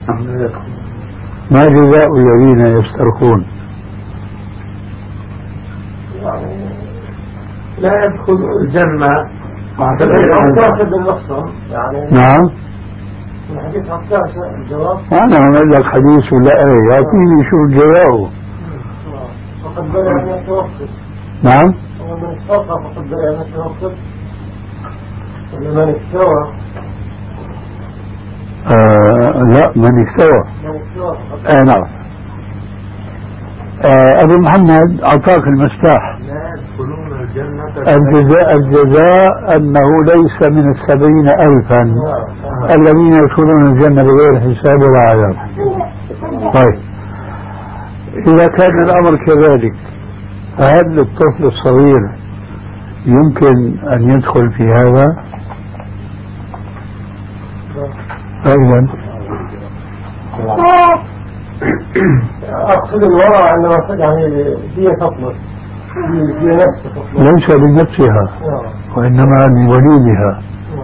ما جزاء الذين يسترخون؟ يعني لا يدخل الجنة مع تاخذ النص يعني. نعم. الحديث عطاش الجواب. أنا أقول لك حديث ولا إيه؟ يعطيني شو جوابه. فقد بدأ أن يتوقف. نعم. ومن استوقف فقد بدأ أن يتوقف. ومن استوى. لا، من استوى. نعم. أبو محمد أعطاك المفتاح. لا يدخلون الجنة. الجزاء أنه ليس من 70,000 الذين يدخلون الجنة بغير حساب ولا عذاب. طيب، إذا كان الأمر كذلك فهل الطفل الصغير يمكن أن يدخل في هذا؟ أيضا أقصد الورع عندما يعني هي تطلق هي نفسها تطلق ليس لنفسها وإنما لوليدها.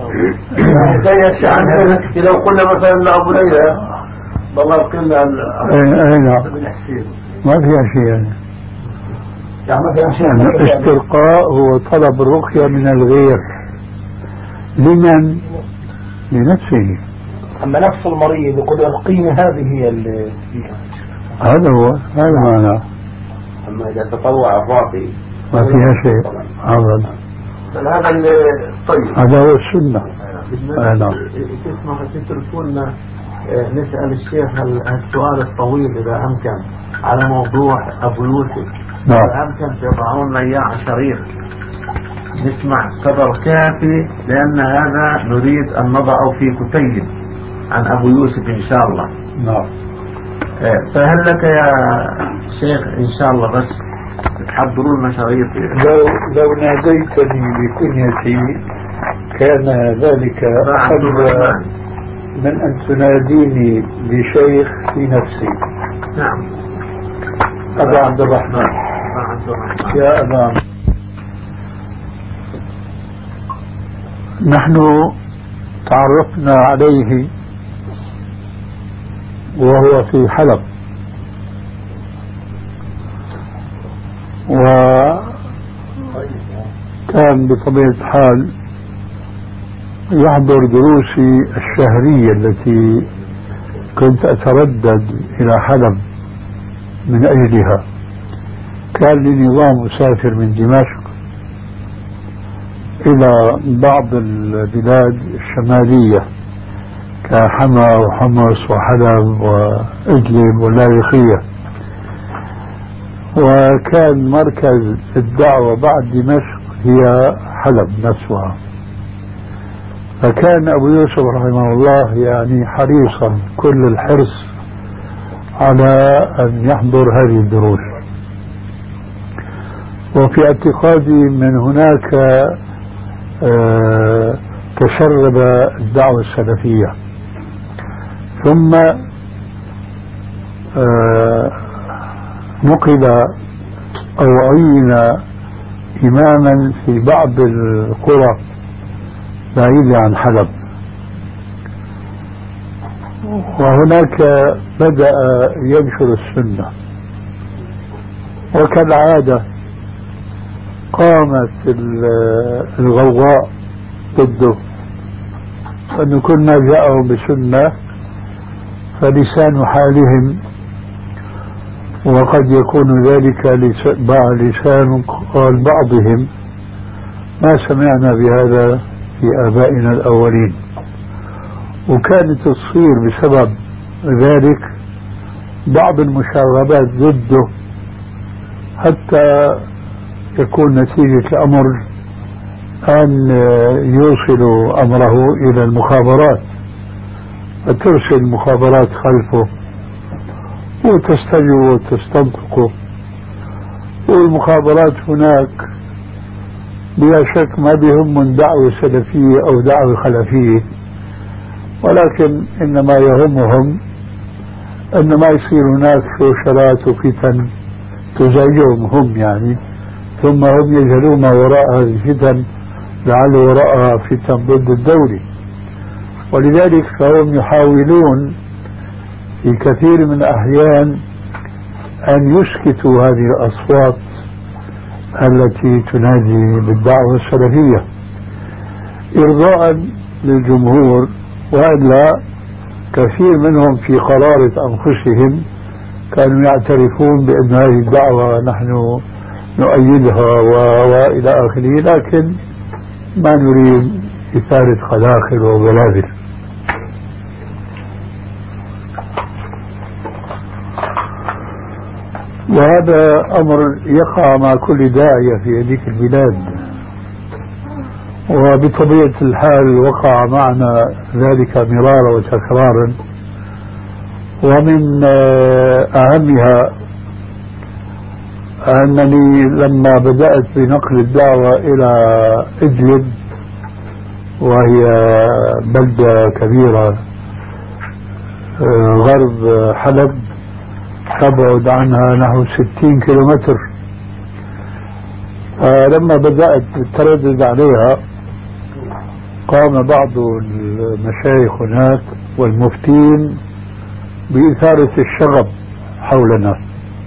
لو قلنا مثلا لأبو ليلى والله قلنا أي نعم ما فيها شيء يعني الاسترقاء هو طلب الرقية من الغير. لمن؟ لنفسه. أما نفس المريض يقول القيمة هذه هي اللي فيها. هذا هو، هذا معناه. أما إذا تطوع الراقي ما فيها شيء أبدا. هذا طيب، هذا هو السنة. نعم. تسمح تتركونا نسأل الشيخ السؤال الطويل إذا أمكن على موضوع أبو يوسف. نعم. إذا أمكن تضعون لنا إياه على شريط نسمع قدر كافي، لأن هذا نريد أن نضعه في كتيب عن أبو يوسف إن شاء الله. نعم. فهل لك يا شيخ إن شاء الله بس تحضروا لنا شريط؟ لو ناديتني بكنيتي كان ذلك أحب من أن تناديني بشيخ في نفسي. نعم. أبا عبد الرحمن. يا أبا، نحن تعرفنا عليه وهو في حلب، وكان بطبيعة الحال يحضر دروسي الشهرية التي كنت أتردد إلى حلب من أجلها. كان لي نظام أسافر من دمشق إلى بعض البلاد الشمالية كحما وحمص وحلب وإدلب واللاذقية، وكان مركز الدعوة بعد دمشق هي حلب نفسها. فكان أبو يوسف رحمه الله يعني حريصا كل الحرص على أن يحضر هذه الدروس، وفي اعتقادي من هناك تشرب الدعوة السلفية. ثم نقل أو عين إماما في بعض القرى بعيدة عن حلب، وهناك بدأ ينشر السنة. وكالعادة قامت الغوغاء ضده، أن كل ما جاءهم بسنة فلسان حالهم، وقد يكون ذلك لسان قال بعضهم ما سمعنا بهذا في آبائنا الأولين. وكانت تصير بسبب ذلك بعض المشاغبات ضده، حتى يكون نتيجة الأمر أن يوصلوا أمره إلى المخابرات، فترسل المخابرات خلفه وتستجوب وتستنطقه. والمخابرات هناك بلا شك ما بهم من دعوة سلفية أو دعوة خلفية، ولكن إنما يهمهم أن ما يصير هناك شوشرات وفتن تزعجهم هم يعني، ثم هم يجهلون ما وراء هذه الفتن لعل وراءها فتن ضد الدولة. ولذلك فهم يحاولون في كثير من الأحيان أن يسكتوا هذه الأصوات التي تنادي بالدعوة السلفية إرضاء للجمهور، وإلا كثير منهم في قرارة أنفسهم كانوا يعترفون بأن هذه الدعوة نحن نؤيدها وإلى آخره، لكن ما نريد إثارة خلاخل وبلابل. وهذا أمر يقع مع كل داعية في هذه البلاد، وبطبيعة الحال وقع معنا ذلك مرارا وتكرارا. ومن أهمها أنني لما بدأت بنقل الدعوة إلى إدلب، وهي بلدة كبيرة غرب حلب تبعد عنها نحو 60 كيلومتر، لما بدأت التردد عليها قام بعض المشايخ هناك والمفتين بإثارة الشغب حولنا،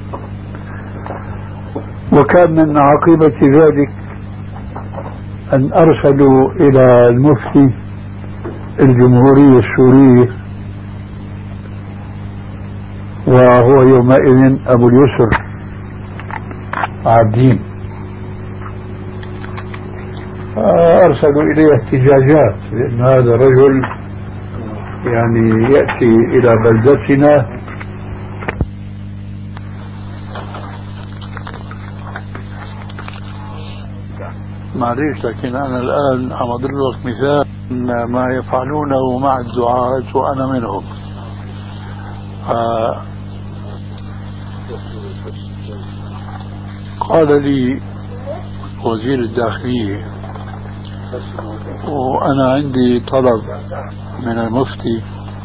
وكان من عاقبة ذلك أن أرسلوا إلى المفتي الجمهوري السوري، وهو يومئذ أبو اليسر عابدين، أرسلوا إليه احتجاجات لأن هذا الرجل يعني يأتي إلى بلدتنا معليش، لكن أنا الآن عم أضرب لك مثال ما يفعلونه مع الدعاة وأنا منهم. قال لي وزير الداخلية وأنا عندي طلب من المفتي،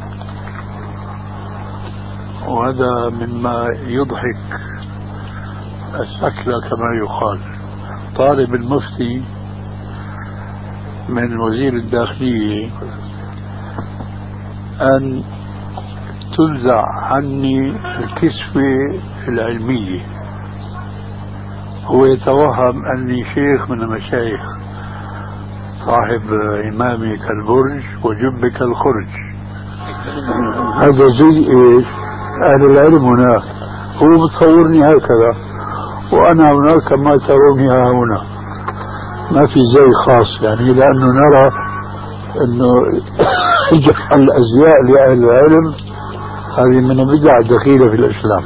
وهذا مما يضحك السكلة كما يقال. طالب المفتي من وزير الداخلية أن تنزع عني الكسوة العلمية. هو يتوهم أني شيخ من المشايخ، صاحب إمامي كالبرج وجب كالخرج. هذا زي إيش؟ أهل العلم هناك، هو متصورني هكذا وأنا هناك كما تروني هنا، ما في زي خاص يعني، لأنه نرى أنه جعل الأزياء لأهل العلم هذه من البدع الدخيلة في الإسلام.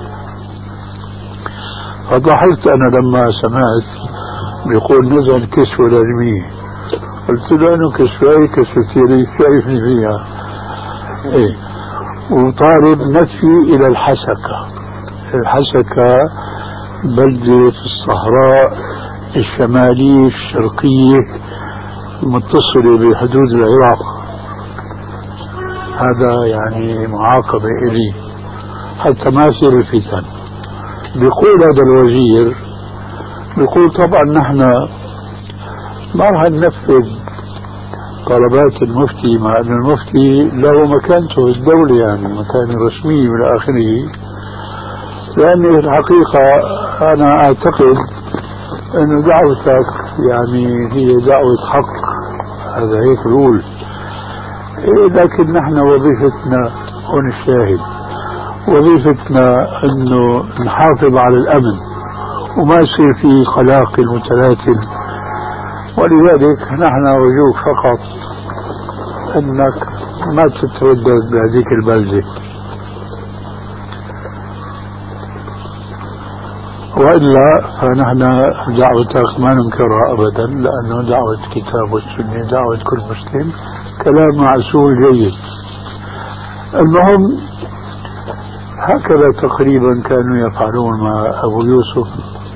فضحكت أنا لما سمعت بيقول نزل كسوة العلمية، قلت له أنه كسوة كسوتي شايفني فيها إيه. وطالب نفي إلى الحسكة. الحسكة بلدة في الصحراء الشمالية الشرقية متصلة بحدود العراق، هذا يعني معاقبة إلي حتى ما يصير الفتن. بيقول هذا الوزير، بيقول طبعا نحن ما راح ننفذ طلبات المفتي، مع أن المفتي له مكانته في الدولة يعني مكان رسمي من آخره، لأن الحقيقة أنا أعتقد أن دعوتك يعني هي دعوة حق، هذا هيك الأول. لكن نحن وظيفتنا هون الشاهد، وظيفتنا أنه نحافظ على الأمن وما يصير فيه قلاقل متلاتل، ولذلك نحن أرجوك فقط أنك ما تتردد بهذيك البلدة، وإلا فنحن دعوتك ما ننكرها أبدا، لأنه دعوة الكتاب والسنة دعوة كل مسلم، كلام معسول جيد. المهم هكذا تقريبا كانوا يفعلون مع أبو يوسف،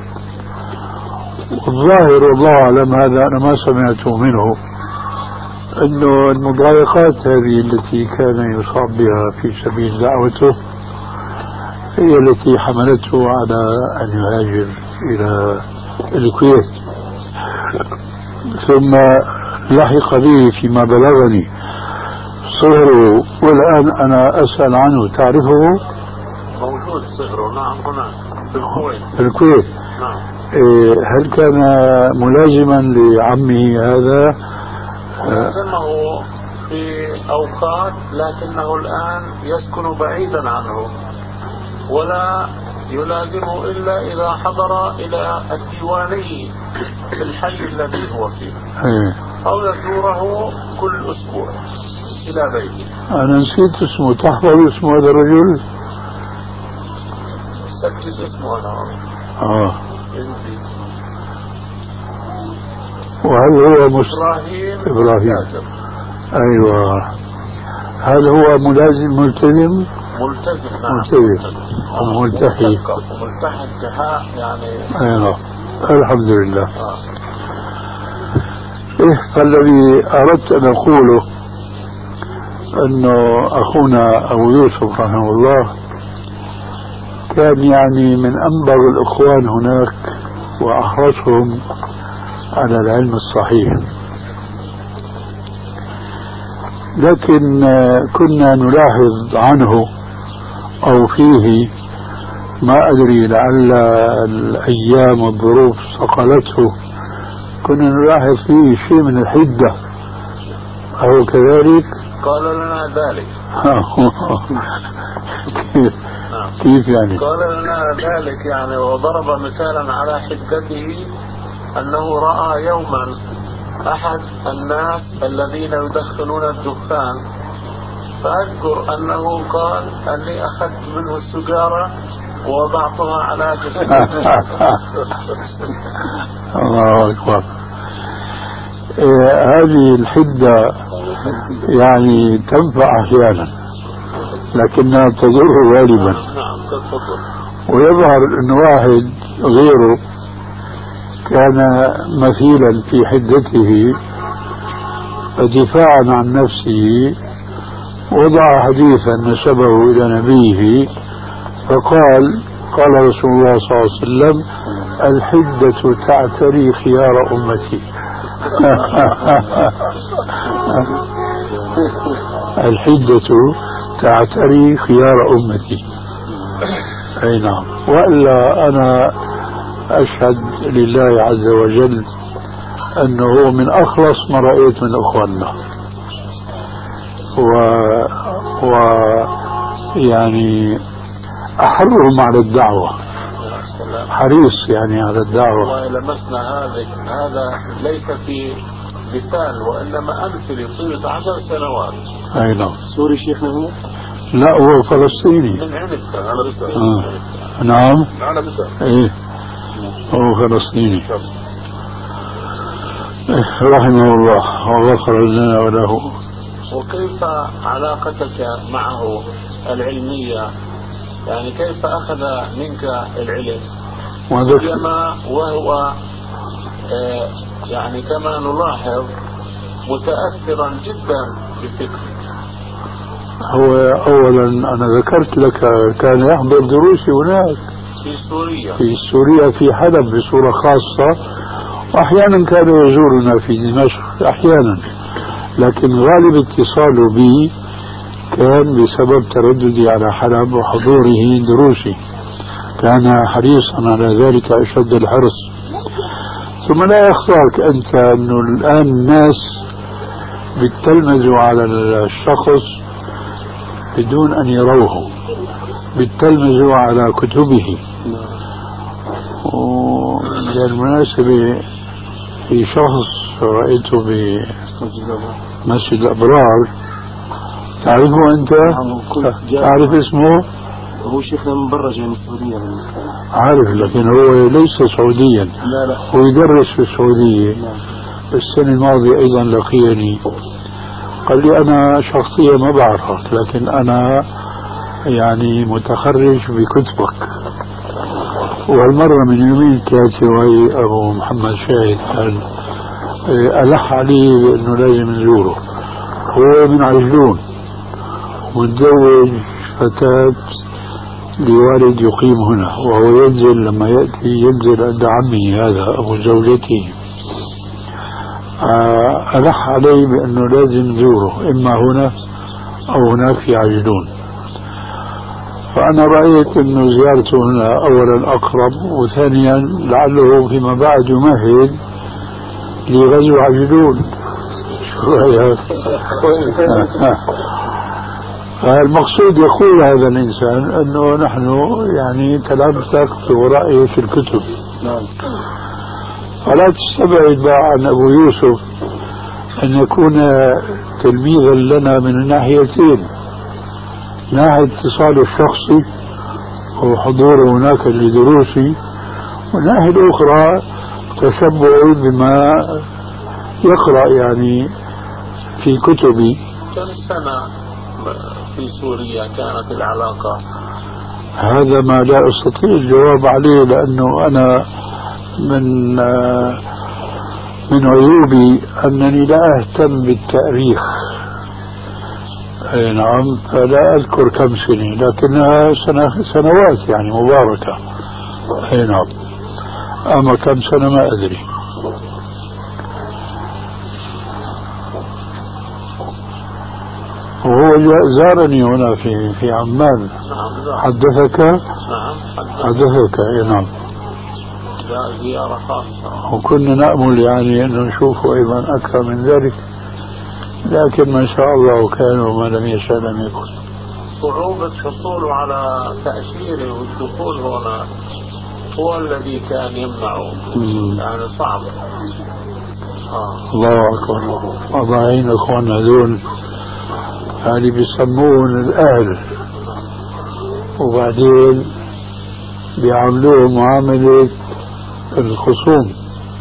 والظاهر والله أعلم هذا أنا ما سمعته منه، أنه المضايقات هذه التي كان يصاب بها في سبيل دعوته هي التي حملته على أن يهاجر إلى الكويت. ثم لحق به فيما بلغني صهره والآن أنا أسأل عنه، تعرفه؟ موجود صهره، نعم، هناك في الكويت. في الكويت. نعم. هل كان ملازما لعمه هذا؟ لازمه في أوقات، لكنه الآن يسكن بعيدا عنه ولا يلازمه إلا إذا حضر إلى الديواني في الحي الذي هو فيه، أو يزوره كل أسبوع إلى بيته. أنا نسيت اسمه، تحفظ اسمه هذا الرجل؟ سجل اسمه أنا. وهل هو إبراهيم. أيوة. هل هو ملتزم؟ ملتزم، نعم. ملتحي انتهاء يعني. أيوة. الحمد لله. فالذي أردت أن أقوله أنه أخونا أبو يوسف رحمه الله كان يعني من أنبغ الإخوان هناك وأحرصهم على العلم الصحيح، لكن كنا نلاحظ عنه أو فيه، ما أدري لعل الأيام والظروف صقلته، كنا نلاحظ فيه شيء من الحدة، أو كذلك؟ قال لنا ذلك. كيف يعني؟ قال لنا ذلك يعني، وضرب مثالا على حدته أنه رأى يوما أحد الناس الذين يدخنون الدخان، فأذكر أنه قال أني أخذت منه السجارة ووضعتها على جسدي. الله أكبر. هذه الحدة يعني تنفع أحيانا لكنها تضر غالبا. ويظهر أن واحد غيره كان مثيلا في حدته، فدفاعا عن نفسه وضع حديثا نسبه إلى نبيه فقال: قال رسول الله صلى الله عليه وسلم: الحدة تعتري خيار أمتي. الحدة تعتري خيار أمتي. أي نعم. وإلا أنا أشهد لله عز وجل أنه من أخلص ما رأيت من أخواننا، يعني أحرهم على الدعوة، حريص يعني على الدعوة. ولمسنا هذا ليس في مثال وإنما أمثل طيلة 10 سنوات. أي نعم. سوري شيخنا هو؟ لا، هو فلسطيني. من عنبسة. نعم. عنبسة. إيه، هو فلسطيني رحمه الله وغفر لنا وله. وكيف علاقتك معه العلمية؟ يعني كيف أخذ منك العلم؟ كما وهو يعني كما نلاحظ متأثرا جدا بفكرك. هو أولا أنا ذكرت لك كان يحضر دروسي هناك في سوريا في حلب بصورة خاصة، وأحيانا كان يزورنا في دمشق أحيانا، لكن غالب اتصاله بي كان بسبب ترددي على حلب وحضوره دروسي، كان حريصا على ذلك أشد الحرص. ثم لا يخفاك أنت أنه الآن الناس بيتلمذوا على الشخص بدون أن يروه، بيتلمذوا على كتبه. وبالمناسبة في شخص رأيته بمسجد الأبرار، تعرفه أنت؟ تعرف اسمه؟ هو شيخنا من برا جاي من السعودية. عارف، لكن هو ليس سعوديا. لا. هو يدرس في السعودية. السنة الماضية أيضا لقيني، قال لي: أنا شخصيا ما بعرفك، لكن أنا يعني متخرج بكتبك. والمرة من يومين كاتب أبو محمد شاهد قال ألح عليه بأنه لازم نزوره. هو من عجلون متزوج فتاة لوالد يقيم هنا، وهو ينزل لما يأتي ينزل عند عمي هذا أبو زوجته. ألح علي بأنه لازم نزوره إما هنا أو هناك في عجلون. فأنا رأيت أنه زيارته هنا أولا أقرب، وثانيا لعله فيما بعد يمهد لغزو عجلون. شو رأيك؟ المقصود يقول هذا الإنسان أنه نحن يعني تلمسك ورأيه في الكتب، فلا تستبعد بقى عن أبو يوسف أن يكون تلميذا لنا من الناحيتين، ناحية اتصاله الشخصي وحضوره هناك لدروسي، والناحية الأخرى تشبعه بما يقرأ يعني في كتبي. كم سنة في سوريا كانت العلاقة؟ هذا ما لا أستطيع الجواب عليه، لأنه أنا من عيوبي أنني لا أهتم بالتاريخ. أي نعم، فلا أذكر كم سنة، لكنها سنوات يعني مباركة. أي نعم، أما كم سنة ما أدري. وهو زارني هنا في عمان. حدثك؟ نعم حدثك. أي نعم، زيارة خاصة، وكنا نأمل يعني أن نشوفه أيضا أكثر من ذلك، لكن ما شاء الله كان وما لم يشاء لم يكن. صعوبة حصوله على تأشيره والدخول هنا هو الذي كان يمنعه، يعني صعب. الله أكبر. أضاعين أخواننا هذول يعني بيسمون الأهل، وبعدين بيعاملوه معاملة الخصوم.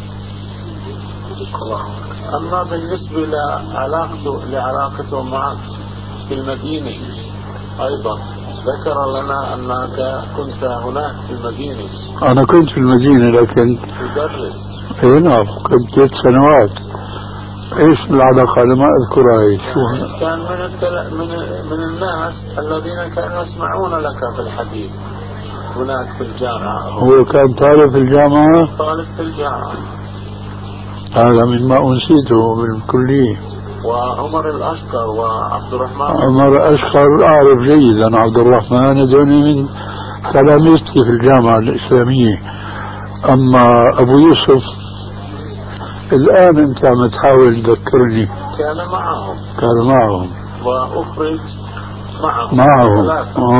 أما بالنسبة لعلاقته معك في المدينة أيضا، ذكر لنا أنك كنت هناك في المدينة. أنا كنت في المدينة لكن تدرس. إيه نعم، كنت 3 سنوات. إيش العلاقة؟ أنا ما أذكرها. إيش كان من الناس الذين كانوا يسمعون لك في الحديث هناك في الجامعة. هو كان طالب في الجامعة؟ طالب في الجامعة. هذا مما أنسيته بالكلية. وعمر الأشقر وعبد الرحمن. عمر الأشقر أعرف جيدا. عبد الرحمن هذول من تلاميذتي في الجامعة الإسلامية. أما أبو يوسف الآن أنت عم تحاول تذكرني. كان معهم وأخرج معهم.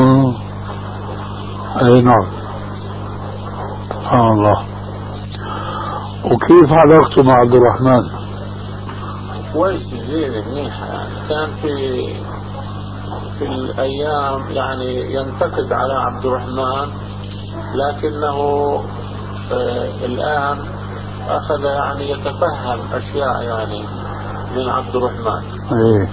أي نعم. سبحان الله. وكيف علاقته مع عبد الرحمن؟ كويس، زين، منيحة يعني. كان في الأيام يعني ينتقد على عبد الرحمن، لكنه الآن أخذ يعني يتفهم أشياء يعني من عبد الرحمن. إيه.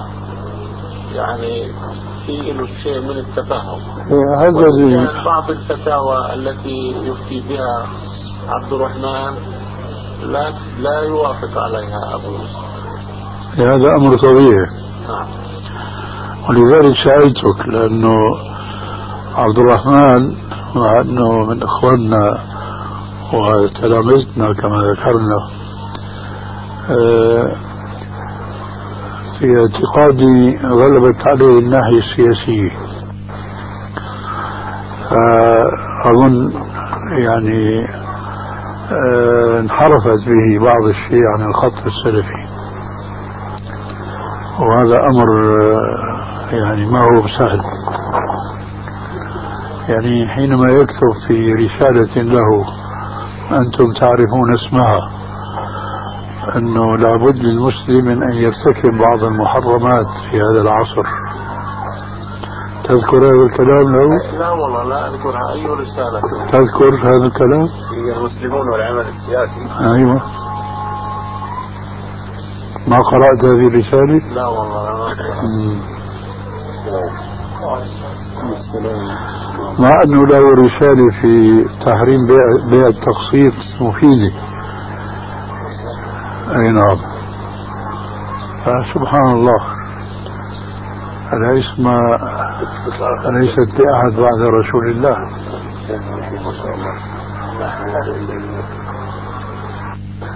يعني في له شيء من التفهم. هذا بعض الفتاوى التي يفتي بها عبد الرحمن لا يوافق عليها أبو يوسف. هذا أمر طبيعي. نعم. ولذلك سألتك، لأنه عبد الرحمن مع أنه من إخواننا وتلامذتنا كما ذكرنا، في اعتقادي غلبت عليه الناحية السياسية، فأظن يعني انحرفت به بعض الشيء عن الخط السلفي، وهذا أمر يعني ما هو سهل. يعني حينما يكتب في رسالة له أنتم تعرفون اسمها أنه لابد للمسلم من أن يرتكب بعض المحرمات في هذا العصر، تذكر هذا الكلام له؟ لا والله لا أذكرها. أي رسالة تذكر هذا الكلام؟ هي المسلمون والعمل السياسي. أيوة. ما قرأت هذه الرسالة؟ لا والله ما قرأت. مع أنه له رسالة في تحريم بيع التقسيط مفيدة. أي نعم. سبحان الله، أليست لأحد بعد رسول الله.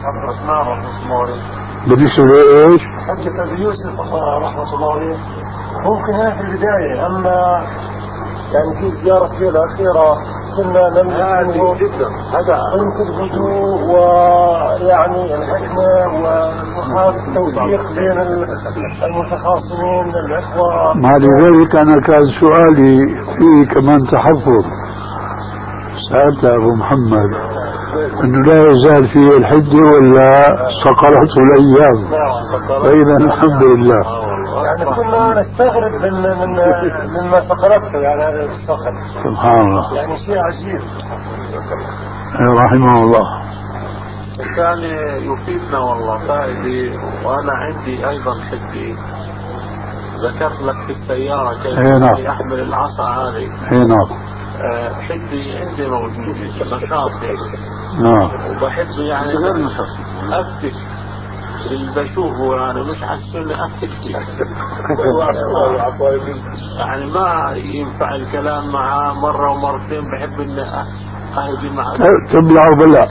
بالنسبة لإيش؟ حجة أبي يوسف رحمة الله عليه ممكن هنا في البداية، أما يعني في زيارة فيه الأخيرة كنا لم نجده جدا هذا الهدوء ويعني الحكمة والتوفيق بين المتخاصمين الإخوة. مع لذلك أنا كان سؤالي فيه كمان تحفظ. سألت أبو محمد أنه لا يزال فيه الحجة ولا صقرته الأيام؟ فإذا الحمد لله. يعني كنا نستغرب مما صقرته يعني هذا الصقر. سبحان الله. يعني شيء عجيب. رحمه الله. كان يفيدنا والله فائدة. وأنا عندي أيضا حجي ذكرت لك في السيارة كيف يحمل العصا هذه. نعم. حجي عندي موجود نشاط نعم. وبحب يعني أفتش اللي بشوفه يعني مش حسوني أفتش يعني ما ينفع الكلام معاه مرة ومرتين. بحب إني أهدي معه تبلع وبلع.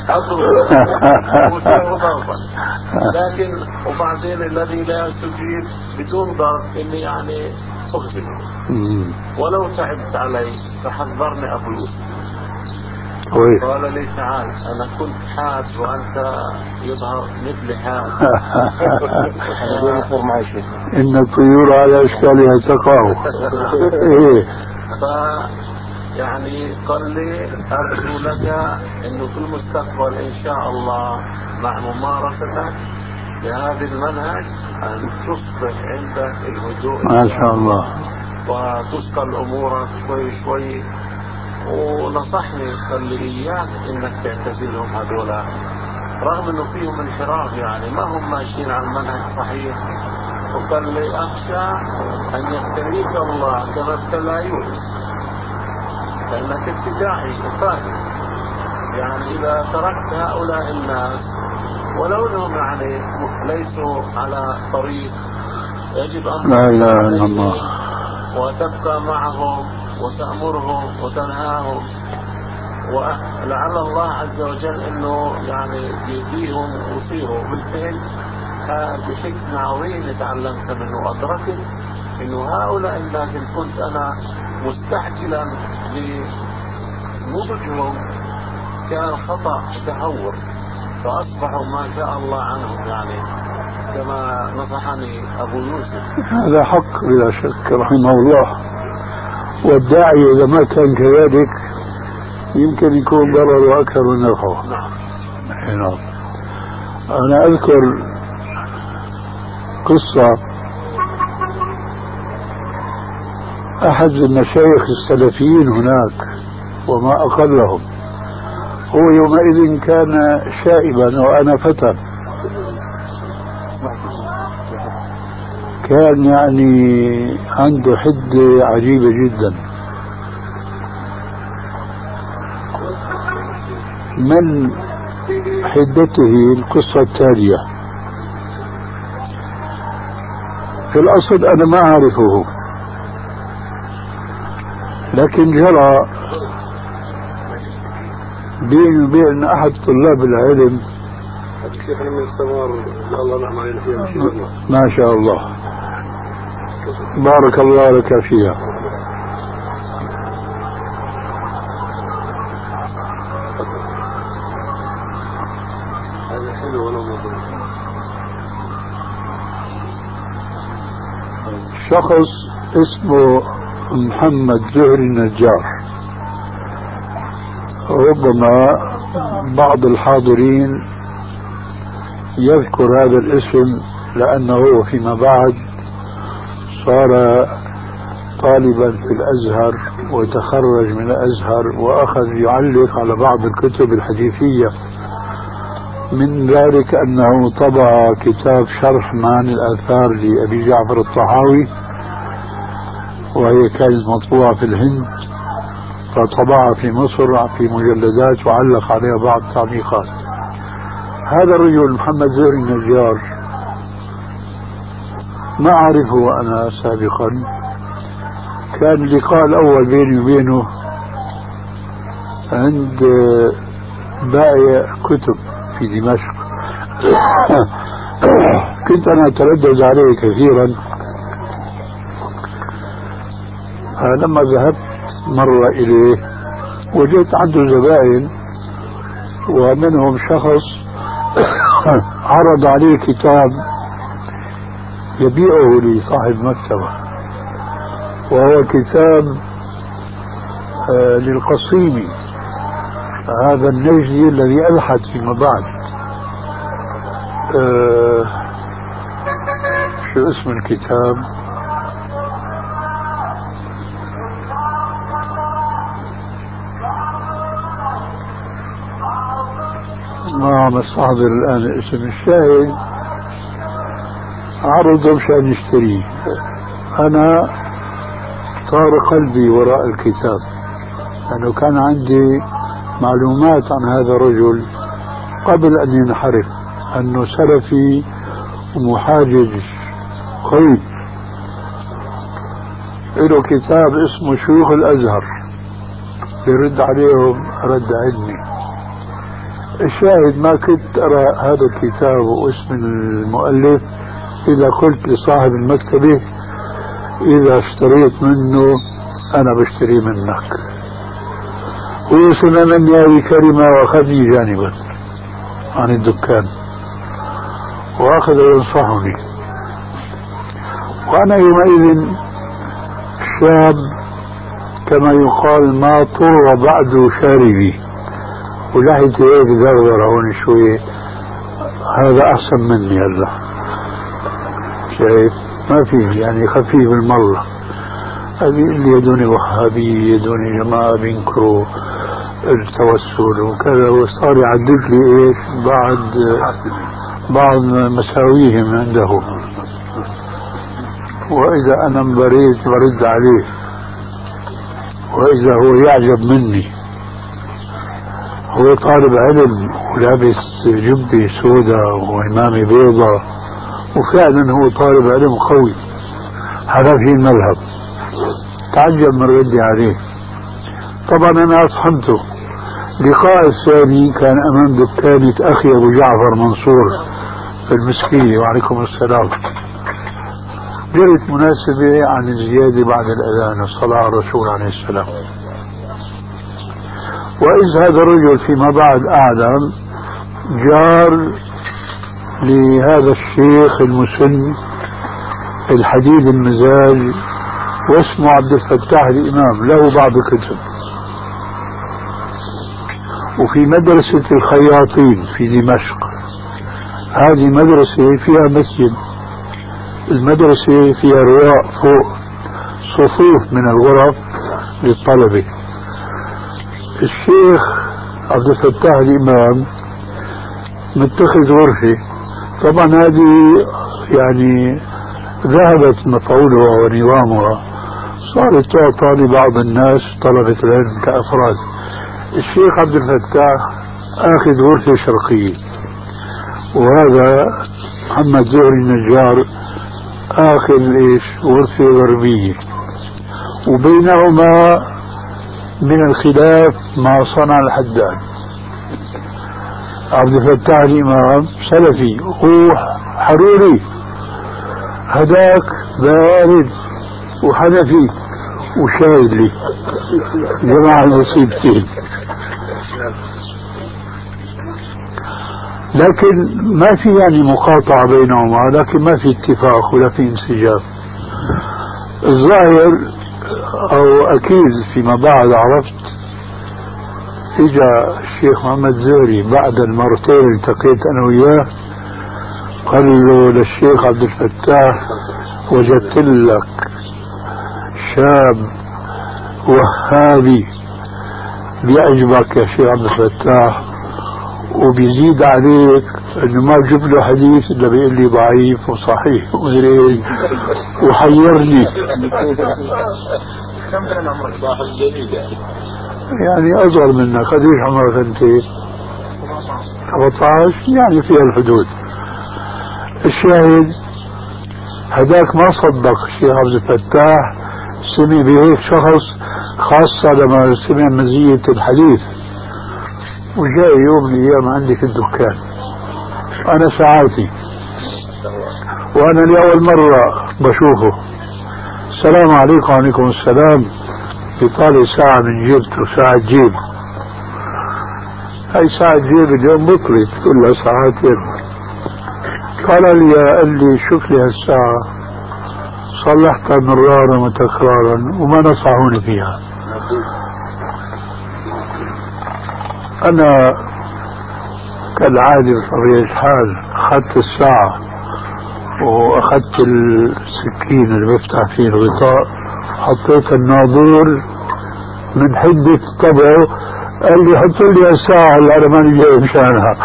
لكن وبعدين الذي لا يستجيب بدون ضرب إني يعني أخذه ولو تعبت علي فحذرني أبو يوسف قال لي تعال أنا كنت حاد وأنت يظهر مثل حاد. إن الطيور على أشكالها تقع. يعني قال لي أرجو لك أنه في المستقبل إن شاء الله مع ممارستك لهذا المنهج أن تصبح عندك الهدوء ما شاء الله وتسقل أمورك شوي شوي. ونصحني قال لي إياك إنك تعتزلهم هذولا رغم إنه فيهم انحراف يعني ما هم ماشيين على المنهج صحيح. وقال لي أخشى أن يبتليك الله كما ابتلى يونس لأنك ابتداعي وفاهم. يعني إذا تركت هؤلاء الناس ولو أنهم يعني ليسوا على طريق يجب أن لا إله إلا الله وتبقى معهم وتأمرهم وتنهاهم ولعل الله عز وجل انه يعني يهديهم ويصيروا بالفعل. بحكمة عظيمة تعلمت منه وأدركت انه هؤلاء الناس كنت انا مستعجلا لنضجهم كان خطأ تهور فأصبحوا ما شاء الله عنهم يعني كما نصحني أبو يوسف. هذا حق بلا شك رحمه الله. والداعي إذا ما كان كذلك يمكن يكون ضرر أكثر من نفعه. نعم. أنا أذكر قصة أحد المشايخ السلفيين هناك وما أقلهم. هو يومئذ كان شائبا وأنا فتى. كان يعني عنده حدة عجيبة جدا. من حدته القصة التالية. في الأصل أنا ما أعرفه لكن جرى بيني وبين أحد طلاب العلم ما شاء الله بارك الله لك فيها. شخص اسمه محمد زهري النجار. ربما بعض الحاضرين يذكر هذا الاسم لأنه فيما بعد صار طالبا في الأزهر وتخرج من الأزهر وأخذ يعلق على بعض الكتب الحديثية. من ذلك أنه طبع كتاب شرح معاني الآثار لأبي جعفر الطحاوي وهي كانت مطبوعة في الهند فطبعها في مصر في مجلدات وعلق عليها بعض التعليقات. هذا الرجل محمد زهري النجار ما أعرفه أنا سابقا. كان اللقاء الأول بيني وبينه عند بائع كتب في دمشق. كنت أنا أتردد عليه كثيرا فلما ذهبت مرة إليه وجدت عنده زبائن، ومنهم شخص عرض عليه كتاب يبيعه لصاحب مكتبة، وهو كتاب للقصيمي، هذا النجدي الذي ألحد فيما بعد. شو اسم الكتاب؟ ما مستحضر الآن اسم. الشاهد عرضه مشان يشتريه، أنا طار قلبي وراء الكتاب، لأنه كان عندي معلومات عن هذا الرجل قبل أن ينحرف، أنه سلفي ومحاجج قوي. له كتاب اسمه شيوخ الأزهر يرد عليهم رد علمي. الشاهد ما كنت أرى هذا الكتاب واسم المؤلف إذا قلت لصاحب المكتبة إذا اشتريت منه أنا بشتري منك. هو سننني هذه كلمة وأخذني جانبا عن الدكان وأخذ ينصحني، وأنا يومئذ شاب كما يقال ما طر بعد شاربي، ولحيتي هيك زغزرة هون شوية، هذا أحسن مني هلا. شايف ما فيه يعني خفيف المرة. هذه اللي يدوني وهابية، يدوني جماعة بينكروا التوسل وكذا، وصار يعدد لي ايش بعض مساويهم عنده، وإذا أنا انبريت برد عليه، وإذا هو يعجب مني. هو طالب علم ولابس جبة سوداء وإمامة بيضاء، وفعلا هو طالب علم قوي، هذا في المذهب. تعجب من ردي عليه. طبعا أنا أفهمته. لقاء الثاني كان أمام دكانة أخي أبو جعفر منصور في المسكية، وعليكم السلام. جرت مناسبة عن الزيادة بعد الأذان والصلاة على الرسول عليه السلام، وإذ هذا الرجل فيما بعد أعلم جار لهذا الشيخ المسن الحديد المزاج، واسمه عبد الفتاح الإمام، له بعض الكتب. وفي مدرسة الخياطين في دمشق، هذه مدرسة فيها مسجد، المدرسة فيها رواق فوق، صفوف من الغرف للطلبة. الشيخ عبد الفتاح الإمام متخذ غرفة، طبعا هذه يعني ذهبت مفعولها ونظامها، صارت تعطى لبعض الناس طلبة العلم كأفراد. الشيخ عبد الفتاح آخذ غرفة شرقية، وهذا محمد زهري النجار آخذ إيش غرفة غربية، وبينهما من الخلاف ما صنع الحداد. عبد الفتاح الإمام سلفي هو حروري، هداك بارد وحنفي وشاهد لي جماعة المصيبتين. لكن ما في يعني مقاطعة بينهما، لكن ما في اتفاق ولا في انسجام. الظاهر أو أكيد فيما بعد عرفت إجا الشيخ محمد زهري بعد المرتين التقيت أنا وياه، قال له للشيخ عبد الفتاح وجدت لك شاب وهابي بيعجبك يا شيخ عبد الفتاح، وبيزيد عليك انه ما بجيب له حديث الا بيقول لي ضعيف وصحيح ومدري، وحيرني. كم كان عمرك صاحب جديد يعني اصغر منك. قديش عمرك انت؟ 17 يعني في الحدود. الشاهد هذاك ما صدق الشيخ عبد الفتاح، سمع بهيك شخص خاصة لما سمع مزية الحديث، وجاء يوم من الأيام عندي في الدكان، أنا ساعاتي وأنا لأول مرة بشوفه، السلام عليكم. وعليكم السلام. بطالي ساعة من جيبته، ساعة جيب. هاي ساعة جيب اليوم بطلت كلها ساعتين. قال لي شوف لي هالساعة صلحتها مرارا وتكرارا وما نصحوني فيها. أنا كالعادة بطبيعة الحال أخذت الساعة وأخذت السكين اللي بفتح فيه الغطاء، حطيت الناظور من حدة طبعه، قال لي حط لي الساعة اللي أنا ماني جاي مشانها.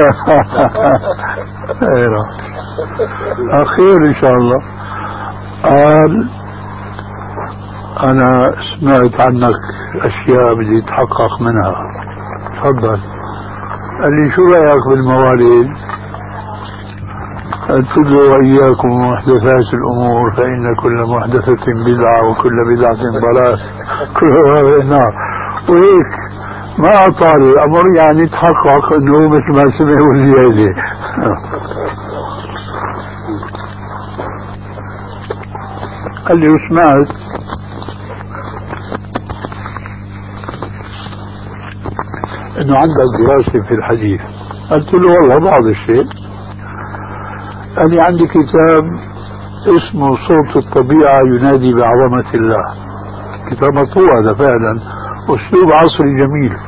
خير إن شاء الله. قال أنا سمعت عنك أشياء بدي أتحقق منها، تفضل. قال لي شو رأيك بالمواليد؟ قلت له وإياكم محدثات الأمور فإن كل محدثة بدعة وكل بدعة ضلالة كلها النار. وهيك ما أطال الأمر، يعني تحقق أنه مثل ما سمعوا الزيادة. قال لي وسمعت أنه عندك دراسة في الحديث. قلت له والله بعض الشيء. قال لي عندي كتاب اسمه صوت الطبيعة ينادي بعظمة الله، كتاب مطبوع هذا فعلا، أسلوب عصري جميل،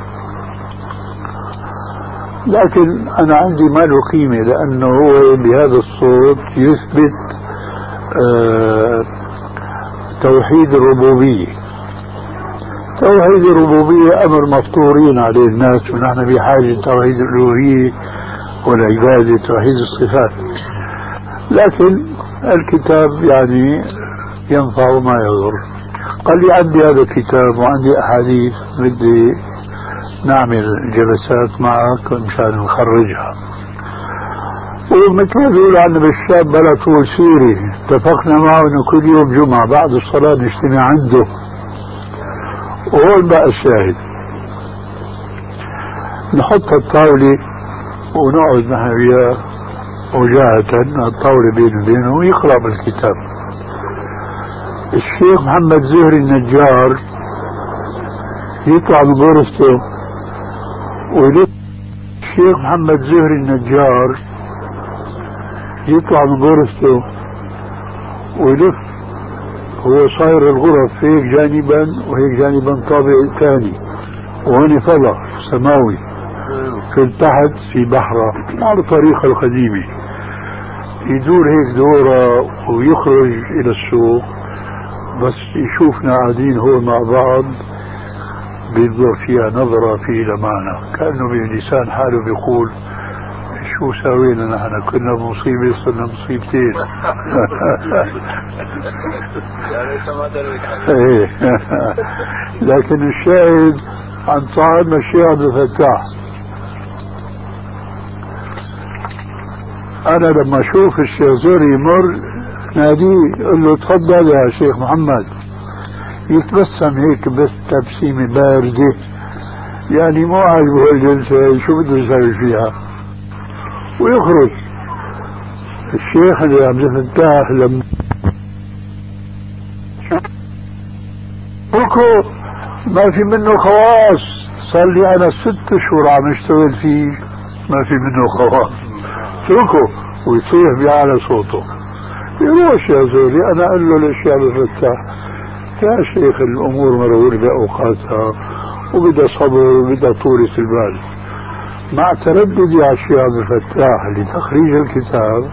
لكن أنا عندي ما له قيمة لأنه هو بهذا الصوت يثبت توحيد الربوبية. توحيد الربوبية أمر مفطورين عليه الناس، ونحن بحاجة توحيد الألوهية والعبادة، توحيد الصفات. لكن الكتاب يعني ينفع وما يضر. قال لي عندي هذا الكتاب وعندي أحاديث بدي نعمل جلسات معك مشان نخرجها. ومثل ما بيقول عنا بالشاب بلا طول سيري، اتفقنا معه انه كل يوم جمعة بعد الصلاة نجتمع عنده. وهون بقى الشاهد، نحط الطاولة ونقعد نحن وياه وجاهة، الطاولة بينه وبينه ويقرأ بالكتاب. الشيخ محمد زهري النجار يطلع من غرفته ويلف. الشيخ محمد زهري النجار يطلع من غرفته ويلف، هو صاير الغرف هيك جانبا وهيك جانبا طابق ثاني، وهون فضاء سماوي في تحت في بحرة على الطريقة القديمة، يدور هيك دورة ويخرج إلى السوق، بس يشوفنا قاعدين هو مع بعض بينظر فيها نظرة في لمعنى، كأنه بلسان حاله بيقول شو سوينا نحن، كنا بمصيبة صرنا مصيبتين. لكن الشاهد عن صاحبنا الشيخ عبد الفتاح، أنا لما أشوف الشيخ زهري يمر ناديه قل له تفضل يا شيخ محمد، يتبسم هيك بس تبسيمة باردة، يعني مو عاجبه الجلسة، شو بده يسوي فيها، ويخرج. الشيخ اللي عبد الفتاح لما بكو ما في منه خواص، صار لي أنا 6 شهور عم اشتغل فيه ما في منه خواص، اتركه ويصيح بأعلى صوته. يروح يا زولي، أنا أقول له ليش يا عبد الفتاح يا شيخ الأمور مرور بأوقاتها وبدأ صبر وبدأ طولة البال. مع ترددي على الشيخ عبد الفتاح لتخريج الكتاب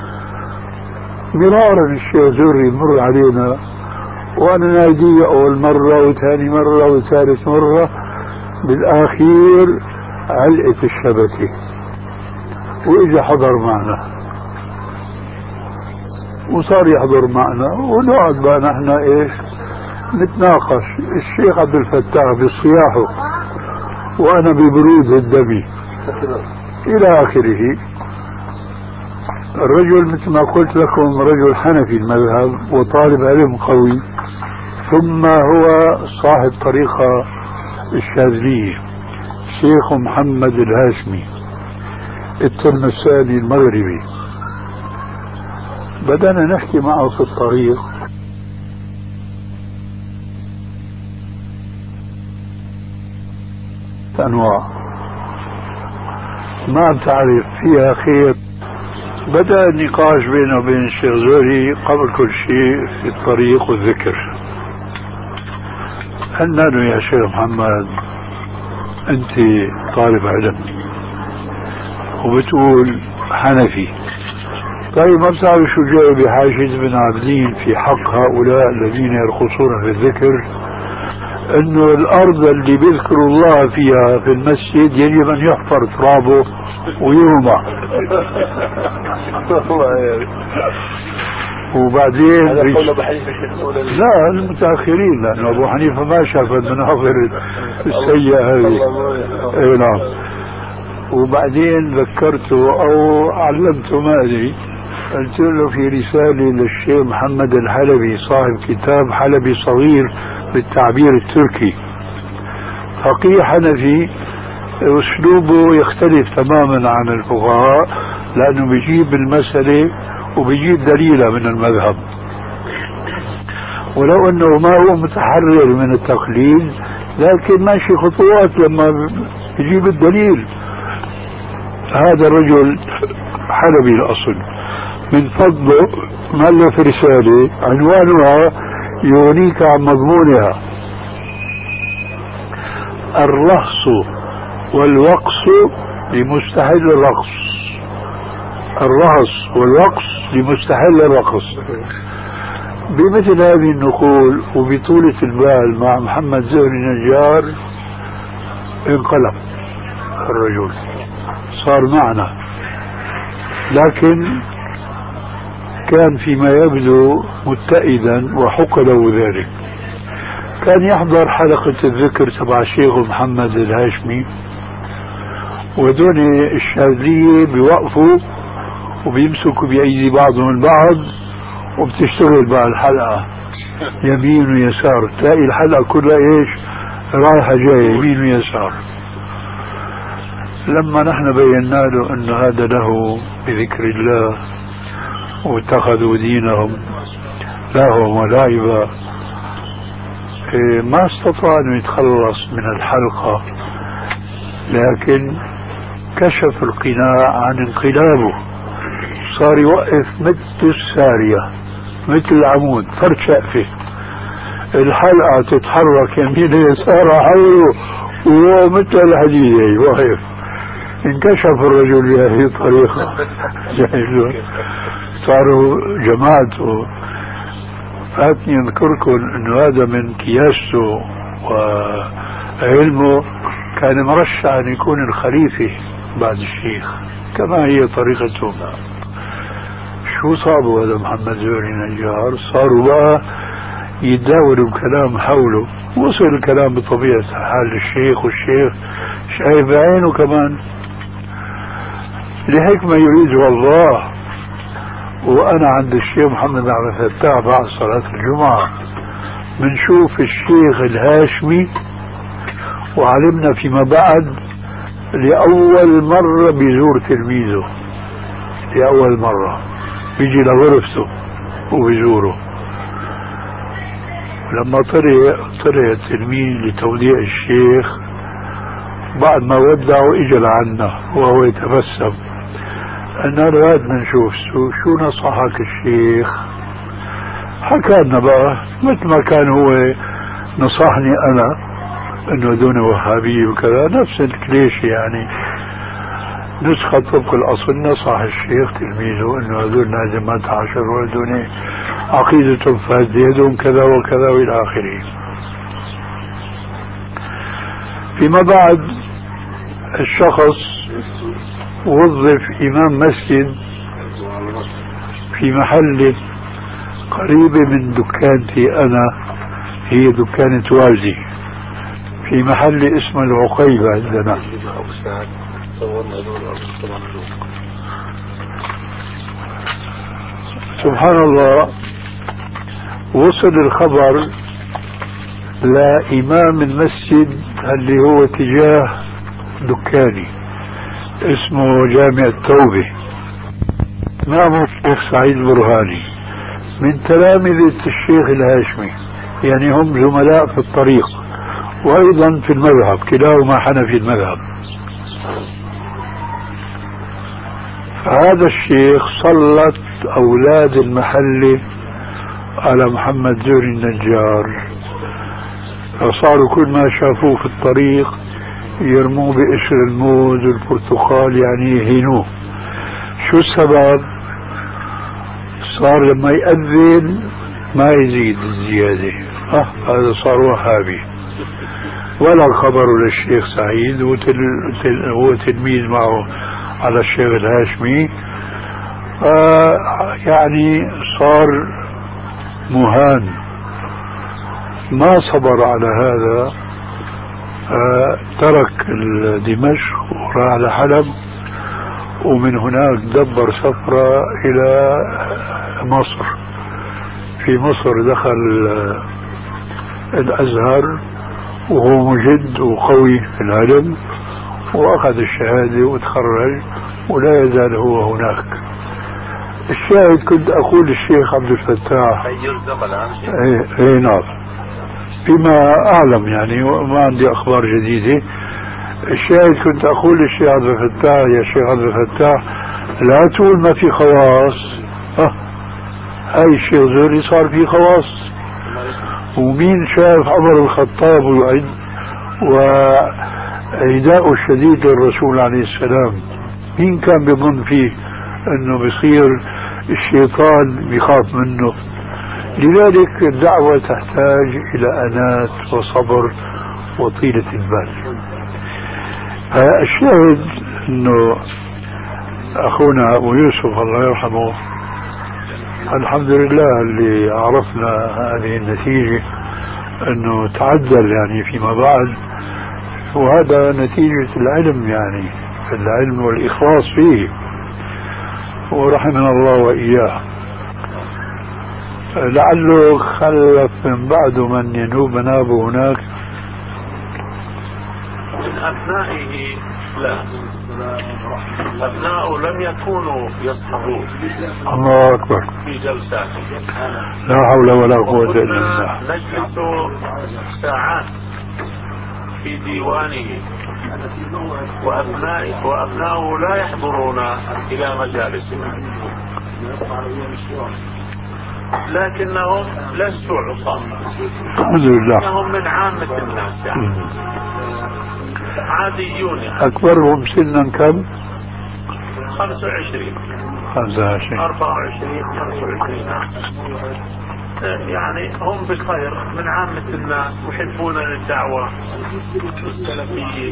مرارا الشيخ زهري يمر علينا وانا ناديه اول مرة وثاني مرة وثالث مرة، بالاخير علقت الشبكة واجا حضر معنا وصار يحضر معنا، ونقعد بقى نحن ايش نتناقش، الشيخ عبد الفتاح بصياحه وانا ببرود الدمي الى اخره. الرجل مثل ما قلت لكم رجل حنفي المذهب وطالب علم قوي، ثم هو صاحب طريقة الشاذلية، الشيخ محمد الهاشمي التلمساني المغربي. بدأنا نحكي معه في الطريق أنواع ما بتعرف فيها خير. بدأ النقاش بينه وبين الشيخ زهري قبل كل شيء في الطريق والذكر. قلنا له يا شيخ محمد أنت طالب علم وبتقول حنفي، طيب ما بتعرف شو جاي بحاجة بن عابدين في حق هؤلاء الذين يرقصون في الذكر؟ انه الارض اللي بيذكروا الله فيها في المسجد يجب ان يحفر ترابه ويومع. وبعدين لا المتاخرين، لانه ابو حنيفه ما شاف المناظر السيئه هذه. اي نعم. وبعدين ذكرته او علمته ما ادري، قلت له في رساله للشيخ محمد الحلبي صاحب كتاب حلبي صغير بالتعبير التركي، فقيه حنفي اسلوبه يختلف تماما عن الفقهاء، لانه بيجيب المسألة وبيجيب دليلة من المذهب، ولو انه ما هو متحرر من التقليد لكن ماشي خطوات لما يجيب الدليل. هذا الرجل حلبي الاصل، من فضله مؤلف رسالة عنوانها يغنيك عن مضمونها: الرقص والوقص لمستحل الرقص. الرقص والوقص لمستحل الرقص. بمثل هذه النقول وبطولة البال مع محمد زهري نجار انقلب الرجل، صار معنا، لكن كان فيما يبدو متئدا وحق له ذلك. كان يحضر حلقة الذكر تبع الشيخ محمد الهاشمي، ودون الشاذلية بيوقفوا وبيمسكوا بأيدي بعضهم البعض وبتشتغل بقى الحلقة يمين ويسار، تلاقي الحلقة كلها ايش؟ رايحة جاية يمين ويسار. لما نحن بينا له أن هذا له بذكر الله واتخذوا دينهم لهوا ولعبا، ما استطاع أن يتخلص من الحلقة، لكن كشف القناع عن انقلابه، صار يوقف مثل السارية مثل العمود فرد شقفة، الحلقة تتحرك يمين يسار حوله وهو مثل الحديدة واقف. انكشف الرجل بهذه الطريقة، صاروا جماعته. فاتني اذكركم انه هذا من كياسته وعلمه كان مرشح ان يكون الخليفة بعد الشيخ، كما هي طريقتهم. شو صابوا هذا محمد زهري نجار؟ صاروا بقى يتداولوا الكلام حوله، وصل الكلام بطبيعة حال للشيخ، والشيخ شايف بعينه كمان لحكمة يريدها الله. وأنا عند الشيخ محمد بن عبد الفتاح بعد صلاة الجمعة بنشوف الشيخ الهاشمي، وعلمنا فيما بعد لأول مرة بيزور تلميذه، لأول مرة بيجي لغرفته وبيزوره. لما طلع التلميذ لتوديع الشيخ بعد ما ودعه اجى لعنا وهو يتبسم، قلنا له هات نشوف شو نصحك الشيخ. حكى لنا بقى مثل ما كان هو نصحني انا انه دون وهابي وكذا، نفس الكليشة يعني، نسخة طبق الاصل. نصح الشيخ تلميذه انه هذول لازم ما تعاشروا، هذول عقيدتهم فاسدة، هذول كذا وكذا والى اخره. فيما بعد الشخص وظف إمام مسجد في محل قريبة من دكانتي أنا، هي دكانة والدي، في محل اسمه العقيبة عندنا. سبحان الله، وصل الخبر لإمام المسجد اللي هو تجاه دكاني، اسمه جامع التوبة، إمامه الشيخ سعيد برهاني، من تلامذة الشيخ الهاشمي، يعني هم زملاء في الطريق وأيضا في المذهب، كلاهما حنفي المذهب. فهذا الشيخ سلط أولاد المحلة على محمد زهري النجار، فصاروا كل ما شافوه في الطريق يرموه بقشر الموز والبرتقال، يعني يهينوه. شو السبب؟ صار لما يأذن ما يزيد الزيادة، هذا صار وهابي. ولا خبره للشيخ سعيد، هو تلميذ معه على الشيخ الهاشمي، يعني صار مهان. ما صبر على هذا، ترك دمشق وراح لحلب، ومن هناك دبر سفرة إلى مصر. في مصر دخل الأزهر وهو مجد وقوي في العلم، وأخذ الشهادة وتخرج، ولا يزال هو هناك. الشاهد كنت أقول الشيخ عبد الفتاح، ايه نعم، بما أعلم يعني، وما عندي أخبار جديدة. الشاهد كنت أقول للشيخ عبد الفتاح: يا شيخ عبد الفتاح، لا تقول ما في خواص، هاي الشيخ زهري صار في خواص. ومين شاف عمر الخطاب وعداءه الشديد للرسول عليه السلام؟ مين كان بيظن فيه انه بيصير الشيطان بيخاف منه؟ لذلك الدعوة تحتاج الى انات وصبر وطيلة البال. الشاهد انه اخونا ابو يوسف الله يرحمه، الحمد لله اللي عرفنا هذه النتيجة انه تعدل يعني فيما بعد، وهذا نتيجة العلم، يعني العلم والإخلاص فيه، ورحمنا الله وإياه. لعله خلف من بعده من ينوب منابه هناك. من أبنائه لا، أبناؤه لم يكونوا يصحبون. الله أكبر. في جلساته لا حول ولا قوة إلا بالله. نجلس ساعات في ديوانه، وأبناؤه لا يحضرون إلى مجالسنا، لكنهم لسوا عصاة، الحمد لله، إنهم من عامة الناس يعني عاديون يعني. أكبرهم سنا كم؟ 25 24 24 25. يعني هم بخير من عامة الناس، يحبون للدعوة السلفية،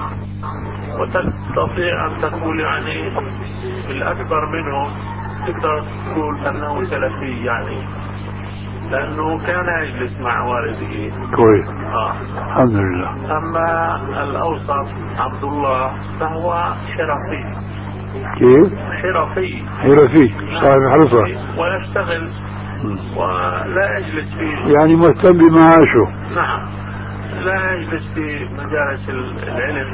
وتستطيع أن تقول يعني الأكبر منهم تقدر تقول أنه سلفي، يعني لأنه كان يجلس مع والده. كويس. الحمد لله. أما الأوسط عبد الله فهو حرفي. كيف؟ حرفي صاحب حرفة، ويشتغل ولا يجلس في، يعني مهتم بمعاشه. نعم، لا يجلس في مجالس العلم،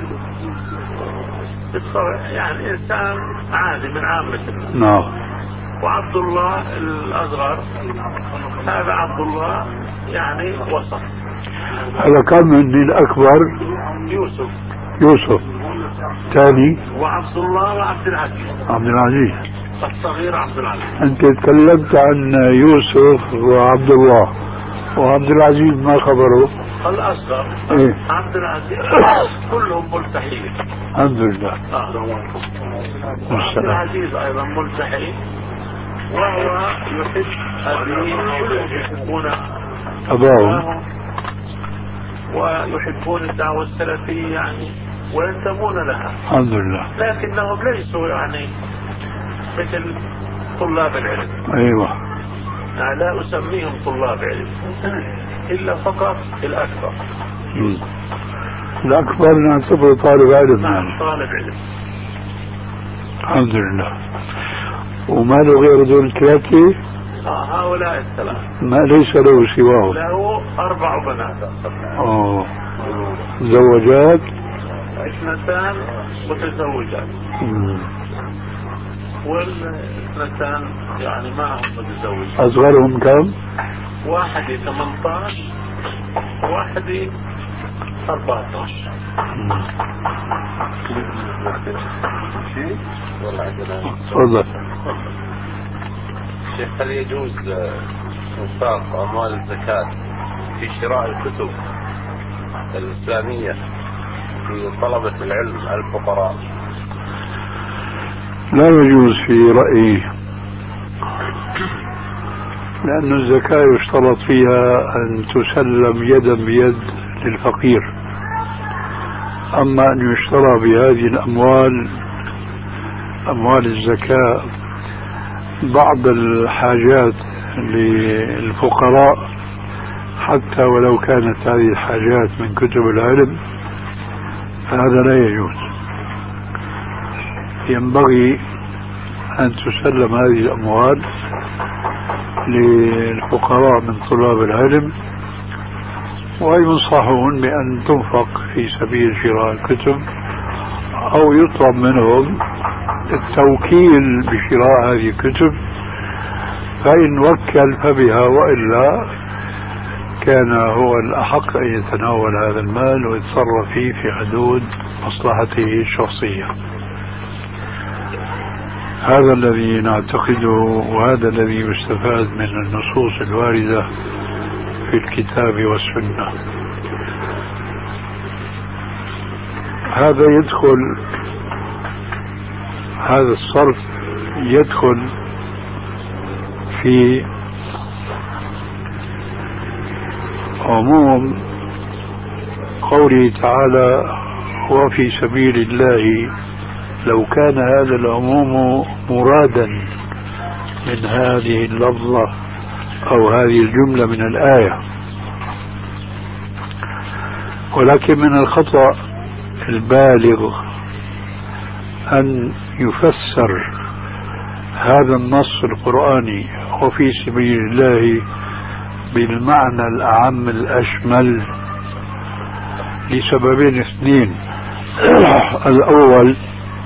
يعني إنسان عادي من عامة الناس. نعم. وعبد الله الأصغر، هذا عبد الله يعني وسط. هذا كان من الأكبر يوسف ثاني، وعبد الله وعبد العزيز. الصغير عبد العزيز. أنت تكلمت عن يوسف وعبد الله، وعبد العزيز ما خبره؟ الأصغر إيه؟ عبد العزيز كلهم ملتحين الحمد لله. عبد العزيز أيضا ملتحي، وهو يحب أبيه، كلهم يحبون أباهم ويحبون الدعوة السلفية يعني، وينتمون لها الحمد لله، لكنهم ليسوا يعني مثل طلاب العلم. أيوة. يعني لا أسميهم طلاب علم إلا فقط الأكبر. الأكبر نعتبره طالب علم. نعم، طالب علم. الحمد لله. وما له غير دول الثلاثة؟ هؤلاء الثلاثة. ما ليس له سواه؟ له 4 بنات. زوجات؟ 2 متزوجات. وال2 يعني ما هم متزوجين. أصغرهم كم؟ واحدة 18، واحدة 14. تفضل. شيخ، هل يجوز انفاق أموال الزكاة في شراء الكتب الإسلامية في طلبة العلم الفقراء؟ لا يجوز في رأيي، لأن الزكاة يشترط فيها أن تسلم يدا بيد للفقير. أما أن يشترى بهذه الأموال، أموال الزكاة، بعض الحاجات للفقراء حتى ولو كانت هذه الحاجات من كتب العلم، فهذا لا يجوز. ينبغي أن تسلم هذه الأموال للفقراء من طلاب العلم، وينصحون بأن تنفق في سبيل شراء الكتب، أو يطلب منهم التوكيل بشراء هذه الكتب، فإن وكل فبها، وإلا كان هو الأحق أن يتناول هذا المال ويتصرف فيه في حدود مصلحته الشخصية. هذا الذي نعتقده، وهذا الذي يستفاد من النصوص الواردة في الكتاب والسنة. هذا الصرف يدخل في عموم قوله تعالى: وفي سبيل الله. لو كان هذا العموم مرادا من هذه اللفظة أو هذه الجملة من الآية، ولكن من الخطأ البالغ أن يفسر هذا النص القرآني وفي سبيل الله بالمعنى الأعم الأشمل، لسببين اثنين. الأول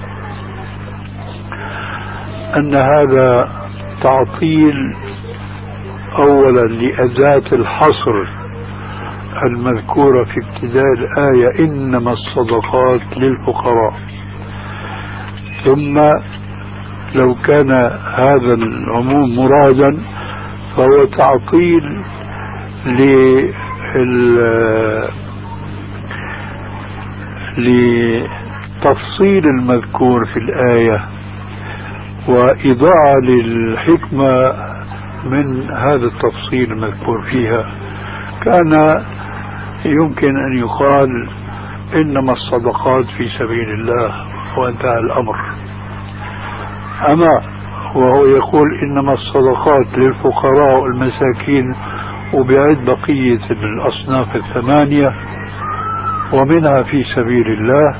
أن هذا تعطيل أولا لأداة الحصر المذكورة في ابتداء الآية: إنما الصدقات للفقراء. ثم لو كان هذا العموم مرادا فهو تعطيل لتفصيل المذكور في الآية، وإضاعة للحكمة من هذا التفصيل المذكور فيها. كان يمكن أن يقال: إنما الصدقات في سبيل الله، وانتهى الأمر. أما وهو يقول إنما الصدقات للفقراء والمساكين، وبيعد بقية الأصناف الثمانية ومنها في سبيل الله،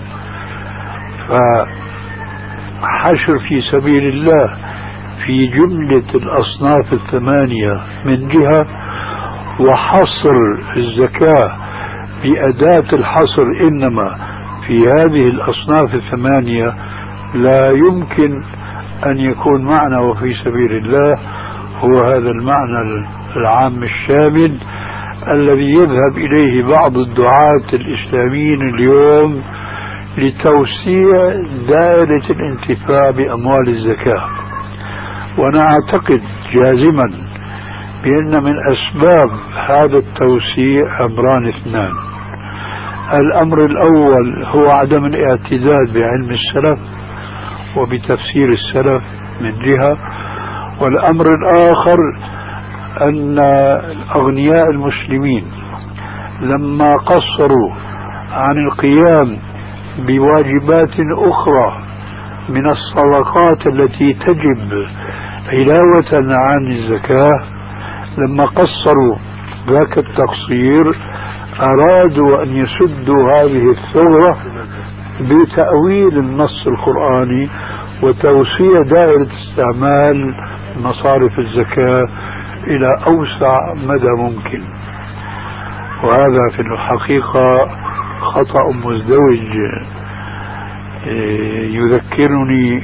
فحشر في سبيل الله في جملة الأصناف الثمانية من جهة، وحصر الزكاة بأداة الحصر إنما في هذه الأصناف الثمانية، لا يمكن أن يكون معنى وفي سبيل الله هو هذا المعنى العام الشامل الذي يذهب إليه بعض الدعاة الإسلاميين اليوم لتوسيع دائرة الانتفاع بأموال الزكاة. وأنا أعتقد جازما بأن من أسباب هذا التوسيع أمران اثنان: الأمر الأول هو عدم الاعتداد بعلم السلف وبتفسير السلف من جهة، والأمر الآخر أن الأغنياء المسلمين لما قصروا عن القيام بواجبات أخرى من الصدقات التي تجب علاوة عن الزكاة، لما قصروا ذاك التقصير أرادوا أن يسدوا هذه الثغرة بتأويل النص القرآني وتوسيع دائرة استعمال مصارف الزكاة إلى أوسع مدى ممكن. وهذا في الحقيقة خطأ مزدوج يذكرني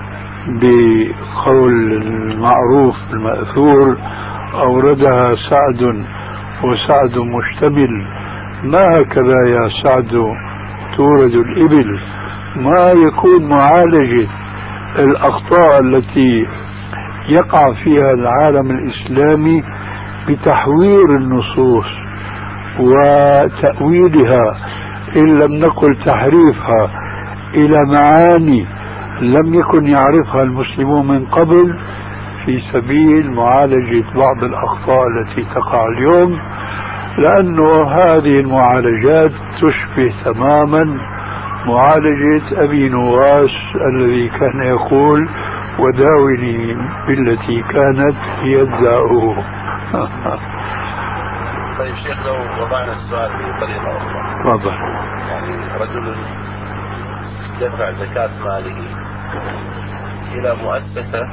بقول المعروف المأثور: أوردها سعد وسعد مشتمل ما هكذا يا سعد تورد الإبل، ما يكون معالجة الأخطاء التي يقع فيها العالم الإسلامي بتحوير النصوص وتأويلها إن لم نقل تحريفها إلى معاني لم يكن يعرفها المسلمون من قبل، في سبيل معالجة بعض الأخطاء التي تقع اليوم، لأنه هذه المعالجات تشبه تماما معالجة أبي نواس الذي كان يقول وداوني بالتي كانت هي الداء. طيب شيخ، لو وضعنا السؤال بطريقة أخرى. تفضل. يعني رجل دفع زكاة ماله إلى مؤسسة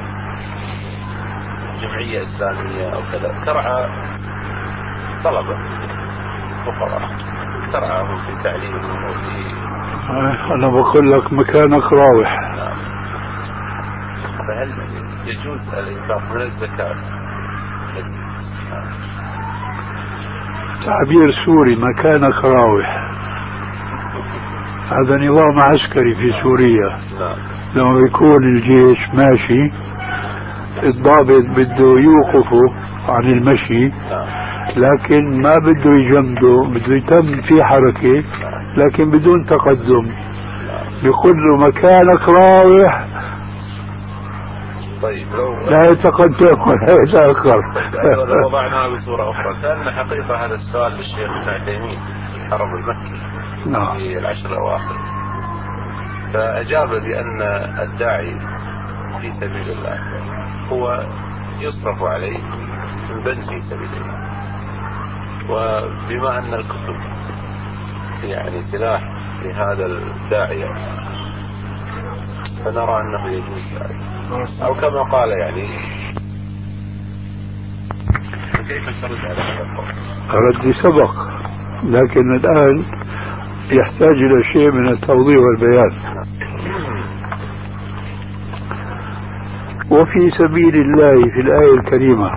جمعية إسلامية أو كذا، ترعى طلبة فقراء، ترعاهم في تعليمهم وفي، أنا بقول لك مكانك راوح. نعم. فهل يجوز الإنفاق من الزكاة؟ تعبير سوري مكانك راوح، هذا نظام عسكري في سوريا. لما يكون الجيش ماشي الضابط بده يوقفه عن المشي، لكن ما بده يجمده، بده يتم في حركة لكن بدون تقدم، بيقول له مكانك راوح. طيب لا يتقدم ولا يتأخر. لو وضعناها بصورة أخرى، سألنا حقيقة هذا السؤال للشيخ ابن عثيمين في الحرم المكي في العشر الأواخر، فأجاب بأن الداعي في سبيل الله هو يصرف عليه من بني في سبيل الله، وبما أن الكتب يعني سلاح لهذا الداعية فنرى أنه يجوز ذلك، أو كما قال يعني. كيف ترد على هذا القول؟ ردي سبق، لكن الآن يحتاج إلى شيء من التوضيح والبيان. وفي سبيل الله في الآية الكريمة،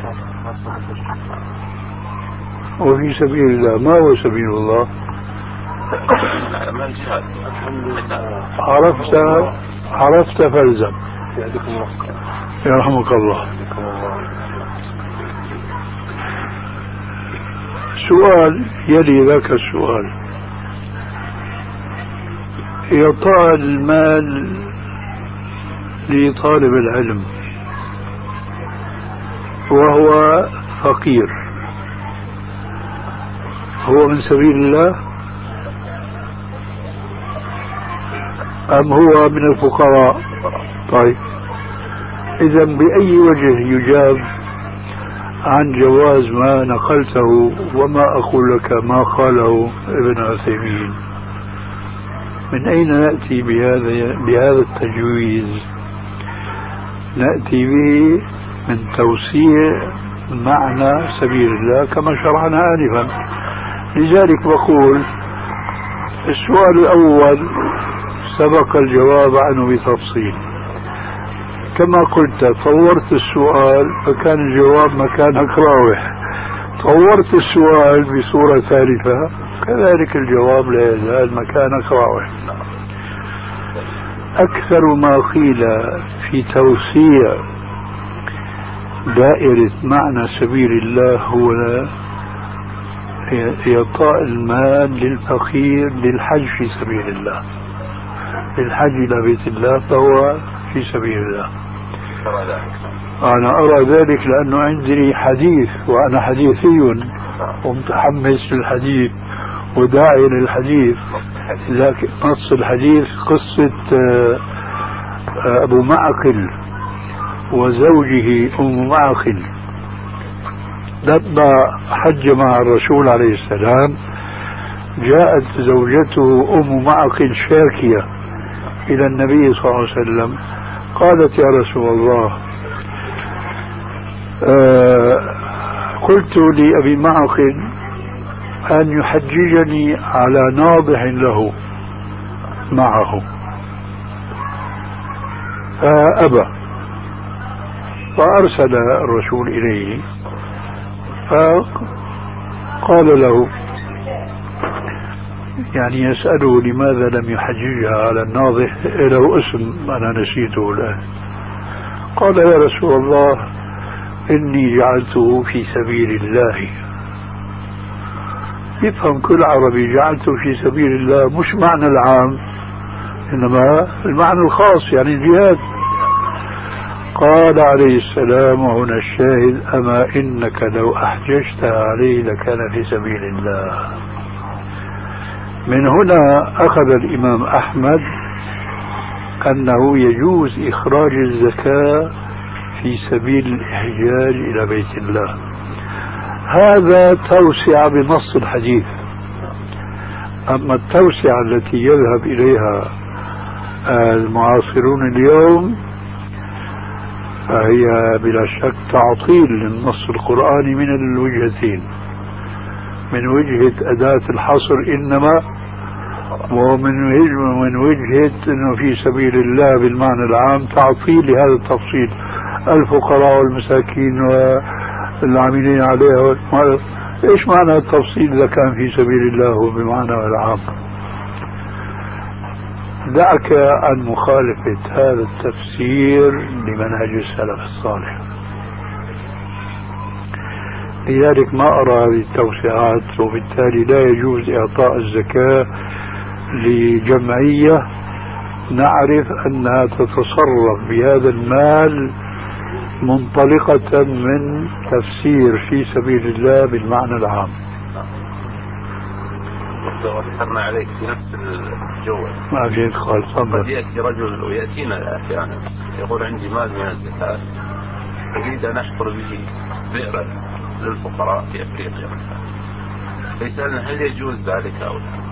وفي سبيل الله، ما هو سبيل الله؟ عرفت فالزم. يرحمك الله. سؤال يلي ذاك السؤال: إعطاء المال لطالب العلم وهو فقير هو من سبيل الله أم هو من الفقراء؟ طيب، إذا بأي وجه يجاب عن جواز ما نقلته وما أقول لك ما قاله ابن عثيمين؟ من أين نأتي بهذا التجويز؟ نأتي به من توسيع معنى سبيل الله كما شرعنا آنفا. لذلك بقول السؤال الأول سبق الجواب عنه بتفصيل، كما قلت طورت السؤال فكان الجواب مكانك راوح، طورت السؤال بصورة ثالثة كذلك الجواب لا يزال مكانك راوح. أكثر ما قيل في توسيع دائرة معنى سبيل الله هو إعطاء المال للفقير للحج في سبيل الله، للحج إلى بيت الله فهو في سبيل الله. أنا أرى ذلك لأنه عندي حديث وأنا حديثي ومتحمس للحديث وداعي للحديث، لكن نص الحديث قصة أبو معقل وزوجه أم معقل لما حج مع الرسول عليه السلام. جاءت زوجته أم معقل شاكية إلى النبي صلى الله عليه وسلم، قالت: يا رسول الله، قلت لأبي معقل أن يحججني على ناضح له معه فأبى، فأرسل الرسول إليه فقال له: يعني يسأله لماذا لم يحججها على الناضح، له اسم أنا نسيته الآن. قال يا رسول الله إني جعلته في سبيل الله. يفهم كل عربي جعلته في سبيل الله مش معنى العام، إنما المعنى الخاص يعني الجهاد. قال عليه السلام وهنا الشاهد أما إنك لو أحججت عليه لكان في سبيل الله. من هنا أخذ الإمام أحمد أنه يجوز إخراج الزكاة في سبيل الإحجاج إلى بيت الله. هذا توسع بنص الحديث. أما التوسعة التي يذهب إليها المعاصرون اليوم فهي بلا شك تعطيل للنص القرآني من الوجهتين، من وجهة أداة الحصر إنما، ومن وجهة أنه في سبيل الله بالمعنى العام تعطيل لهذا التفصيل، الفقراء والمساكين والعاملين عليها. إيش معنى التفصيل إذا كان في سبيل الله بمعنى العام؟ دعك عن مخالفة هذا التفسير لمنهج السلف الصالح. لذلك ما أرى هذه التوسعات، وبالتالي لا يجوز إعطاء الزكاة لجمعية نعرف أنها تتصرف بهذا المال منطلقة من تفسير في سبيل الله بالمعنى العام. وذكرنا عليك في نفس الجو ما في إدخال. قد يأتي رجل ويأتينا أحيانا يقول عندي مال من الزكاة أريد أن أحفر به بئرا للفقراء في أفريقيا، فيسألنا هل يجوز ذلك أو لا؟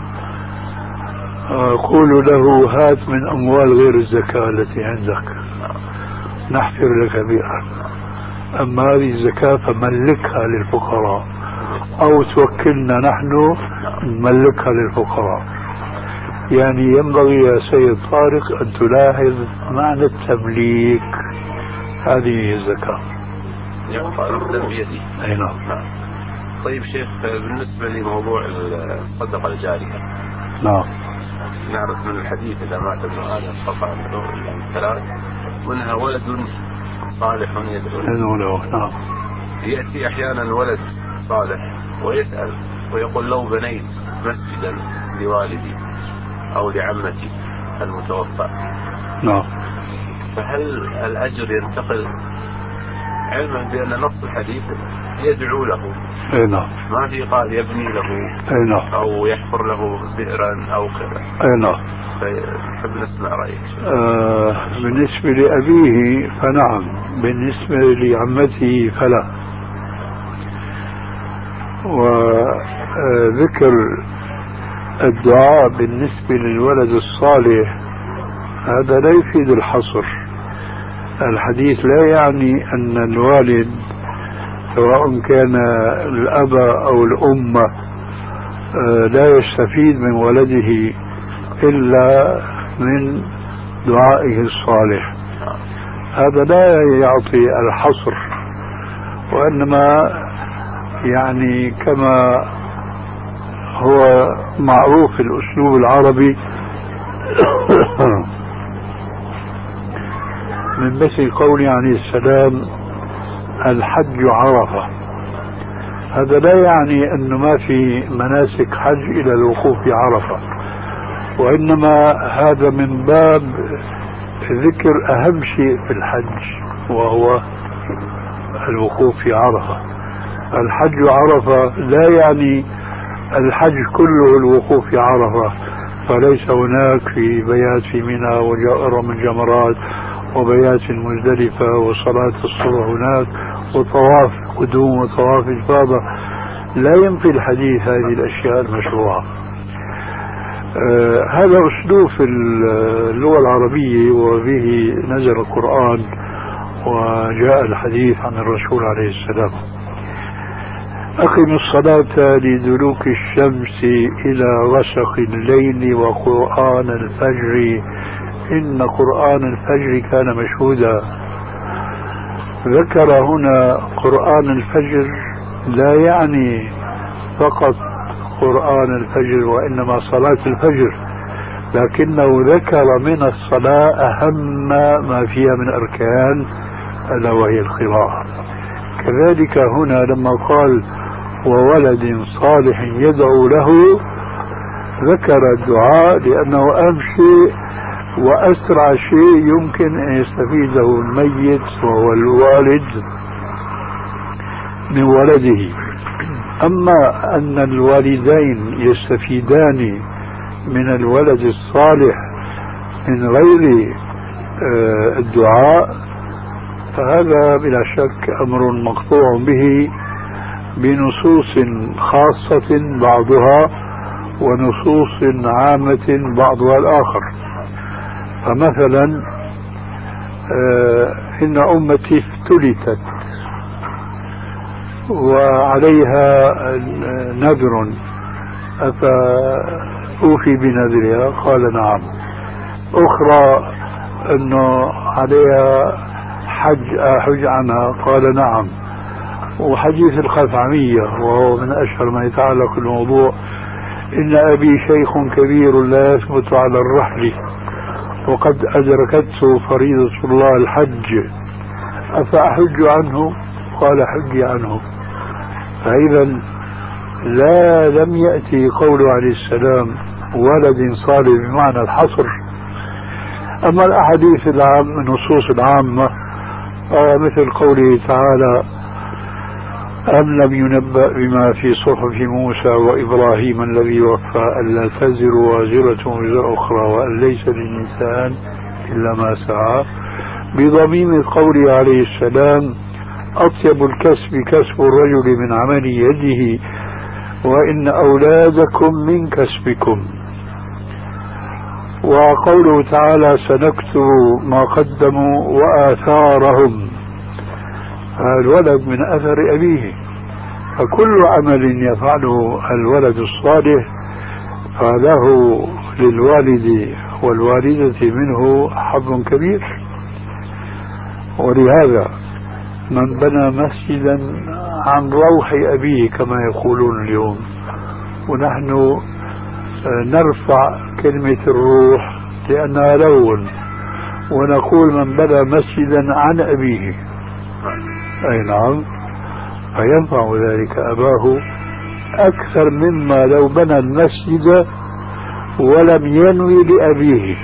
أقول له هات من أموال غير الزكاة التي عندك نحفر لك بئرا، أما هذه الزكاة فملكها للفقراء أو توكلنا نحن نملكها للفقراء. يعني ينبغي يا سيد طارق أن تلاحظ معنى التمليك. هذه الزكاة يبقى بيدي. أي نعم. طيب شيخ، بالنسبة لموضوع الصدقة الجارية، نعم، نعرف من الحديث إذا مات ابن آدم قطع عنه ثلاث، منها ولد صالح يدعو له. نعم. يأتي أحيانا ولد صالح ويسأل ويقول لو بنيت مسجدا لوالدي أو لعمتي المتوفى، نعم، فهل الأجر ينتقل، علما بأن نص الحديث يدعو له؟ أي نعم. ما في قال يبني له أي نعم أو يحفر له بئرا أو كذا. أي نعم. فنحب نسمع رأيك. بالنسبة لأبيه فنعم، بالنسبة لعمته فلا. وذكر الدعاء بالنسبة للولد الصالح هذا لا يفيد الحصر. الحديث لا يعني أن الوالد سواء كان الأب أو الأم لا يستفيد من ولده إلا من دعائه الصالح. هذا لا يعطي الحصر، وإنما يعني كما هو معروف في الأسلوب العربي من مثل قول عليه السلام الحج عرفة. هذا لا يعني أنه ما في مناسك حج إلى الوقوف في عرفة، وإنما هذا من باب ذكر أهم شيء في الحج وهو الوقوف في عرفة. الحج عرفة لا يعني الحج كله الوقوف في عرفة، فليس هناك في بيات في منى ورمي الجمرات وبيات في المزدلفة وصلاة الصبح هناك وطواف قدوم وطواف إفاضة. لا ينفي الحديث هذه الأشياء المشروعة. هذا أسلوب في اللغة العربية، وبه نزل القرآن وجاء الحديث عن الرسول عليه السلام. أقم الصلاة لدلوك الشمس إلى غسق الليل وقرآن الفجر إن قرآن الفجر كان مشهودا. ذكر هنا قرآن الفجر لا يعني فقط قرآن الفجر وإنما صلاة الفجر، لكنه ذكر من الصلاة أهم ما فيها من أركان ألا وهي القراءة. كذلك هنا لما قال وولد صالح يدعو له ذكر الدعاء، لأنه أهم شيء وأسرع شيء يمكن أن يستفيده الميت وهو الوالد من ولده. أما أن الوالدين يستفيدان من الولد الصالح من غير الدعاء فهذا بلا شك أمر مقطوع به بنصوص خاصة بعضها ونصوص عامة بعضها الآخر. فمثلا إن أمتي افتلتت وعليها نذر أفأوفي بنذرها؟ قال نعم. أخرى أنه عليها حج عنها؟ قال نعم. وحديث الخثعمية وهو من أشهر ما يتعلق بالموضوع: إن أبي شيخ كبير لا يثبت على الرحل وقد أدركته فريضة الله الحج أفأحج عنه؟ قال حجي عنه. فإذا لم يأتي قوله عليه السلام ولد صالح بمعنى الحصر. أما الأحاديث العامة النصوص العامة مثل قوله تعالى: أم لم ينبأ بما في صحف موسى وإبراهيم الذي وفى ألا تزر وازرة وزر أخرى وأن ليس للإنسان إلا ما سعى، بضميم قوله عليه السلام: أطيب الكسب كسب الرجل من عمل يده وإن أولادكم من كسبكم. وقوله تعالى: سنكتب ما قدموا وآثارهم، الولد من أثر أبيه. فكل عمل يفعله الولد الصالح فله للوالد والوالدة منه حظ كبير. ولهذا من بنى مسجدا عن روح أبيه كما يقولون اليوم، ونحن نرفع كلمة الروح لأنها لون، ونقول من بنى مسجدا عن أبيه، أي نعم، فينفع ذلك أباه أكثر مما لو بنى المسجد ولم ينوي لأبيه.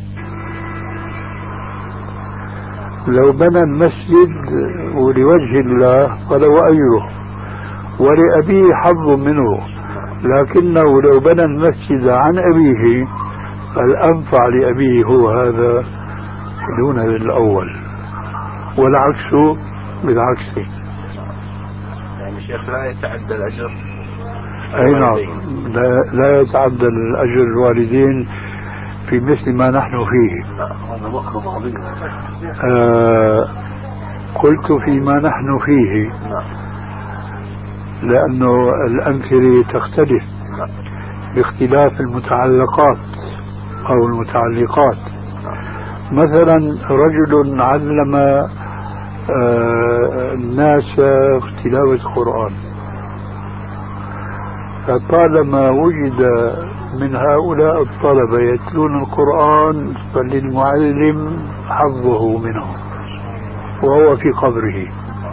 لو بنى المسجد ولوجه الله فلو أجره ولأبيه حظ منه، لكنه لو بنى المسجد عن أبيه فالأنفع لأبيه هو هذا دون الأول، والعكس بالعكس. يعني شيخ لا يتعدى الأجر؟ أي نعم، لا يتعدى الأجر الوالدين في مثل ما نحن فيه. قلت فيما نحن فيه لأنه الأمثلة تختلف باختلاف المتعلقات أو المتعلقات. مثلا رجل علم الناس تلاوة القرآن، فطالما وجد من هؤلاء الطلبة يتلون القرآن فللمعلم حظه منه وهو في قبره.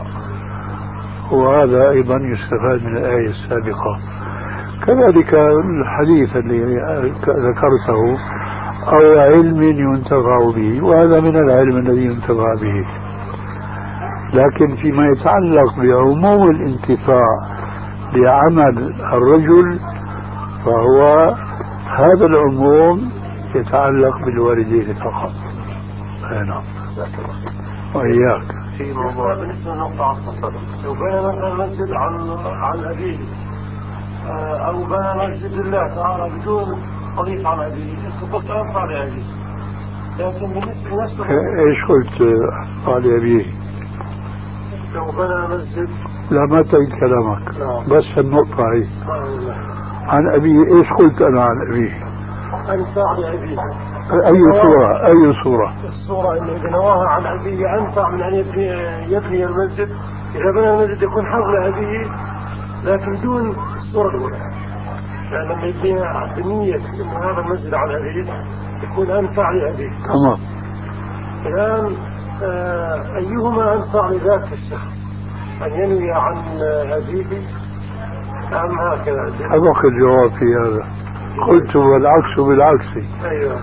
وهذا أيضا يستفاد من الآية السابقة. كذلك الحديث الذي ذكرته: أو علم ينتفع به، وهذا من العلم الذي ينتفع به. لكن فيما يتعلق بعموم الانتفاع بعمل الرجل فهو هذا العموم يتعلق بالوالدين فقط. نعم. وإياك. في موضوع بالنسبة لنقطة الصدق، لو بنى مثلا مسجد عن أبيه أو بنى مسجد الله تعالى بدون قضية عن أبيه يسقط أنفع لأبيه، لكن بالنسبة لنفسه إيش قلت قال أبيه؟ لو بنى مسجد، لا ما تعيد كلامك، بس النقطة هي عن أبيه. إيش قلت أنا عن أبيه؟ أنفع لأبيه. أي صورة؟ أي صورة؟ الصورة اللي إذا نواها عن أبيه أنفع من أن يبني المسجد. إذا بنى المسجد يكون حظ لأبيه لكن دون الصورة الأولى. لما يبنيها بنية إنه هذا المسجد على العزيز يكون أنفع لأبيه. تمام. الآن أيهما أنفع لذاك الشخص؟ أن ينوي عن أبيه أم هكذا؟ سبق الجواب في هذا، قلت والعكس بالعكس. أيوه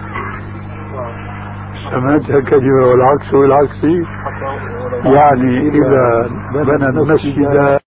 سمعتها كلمة والعكس بالعكس، يعني إذا بنى المسجد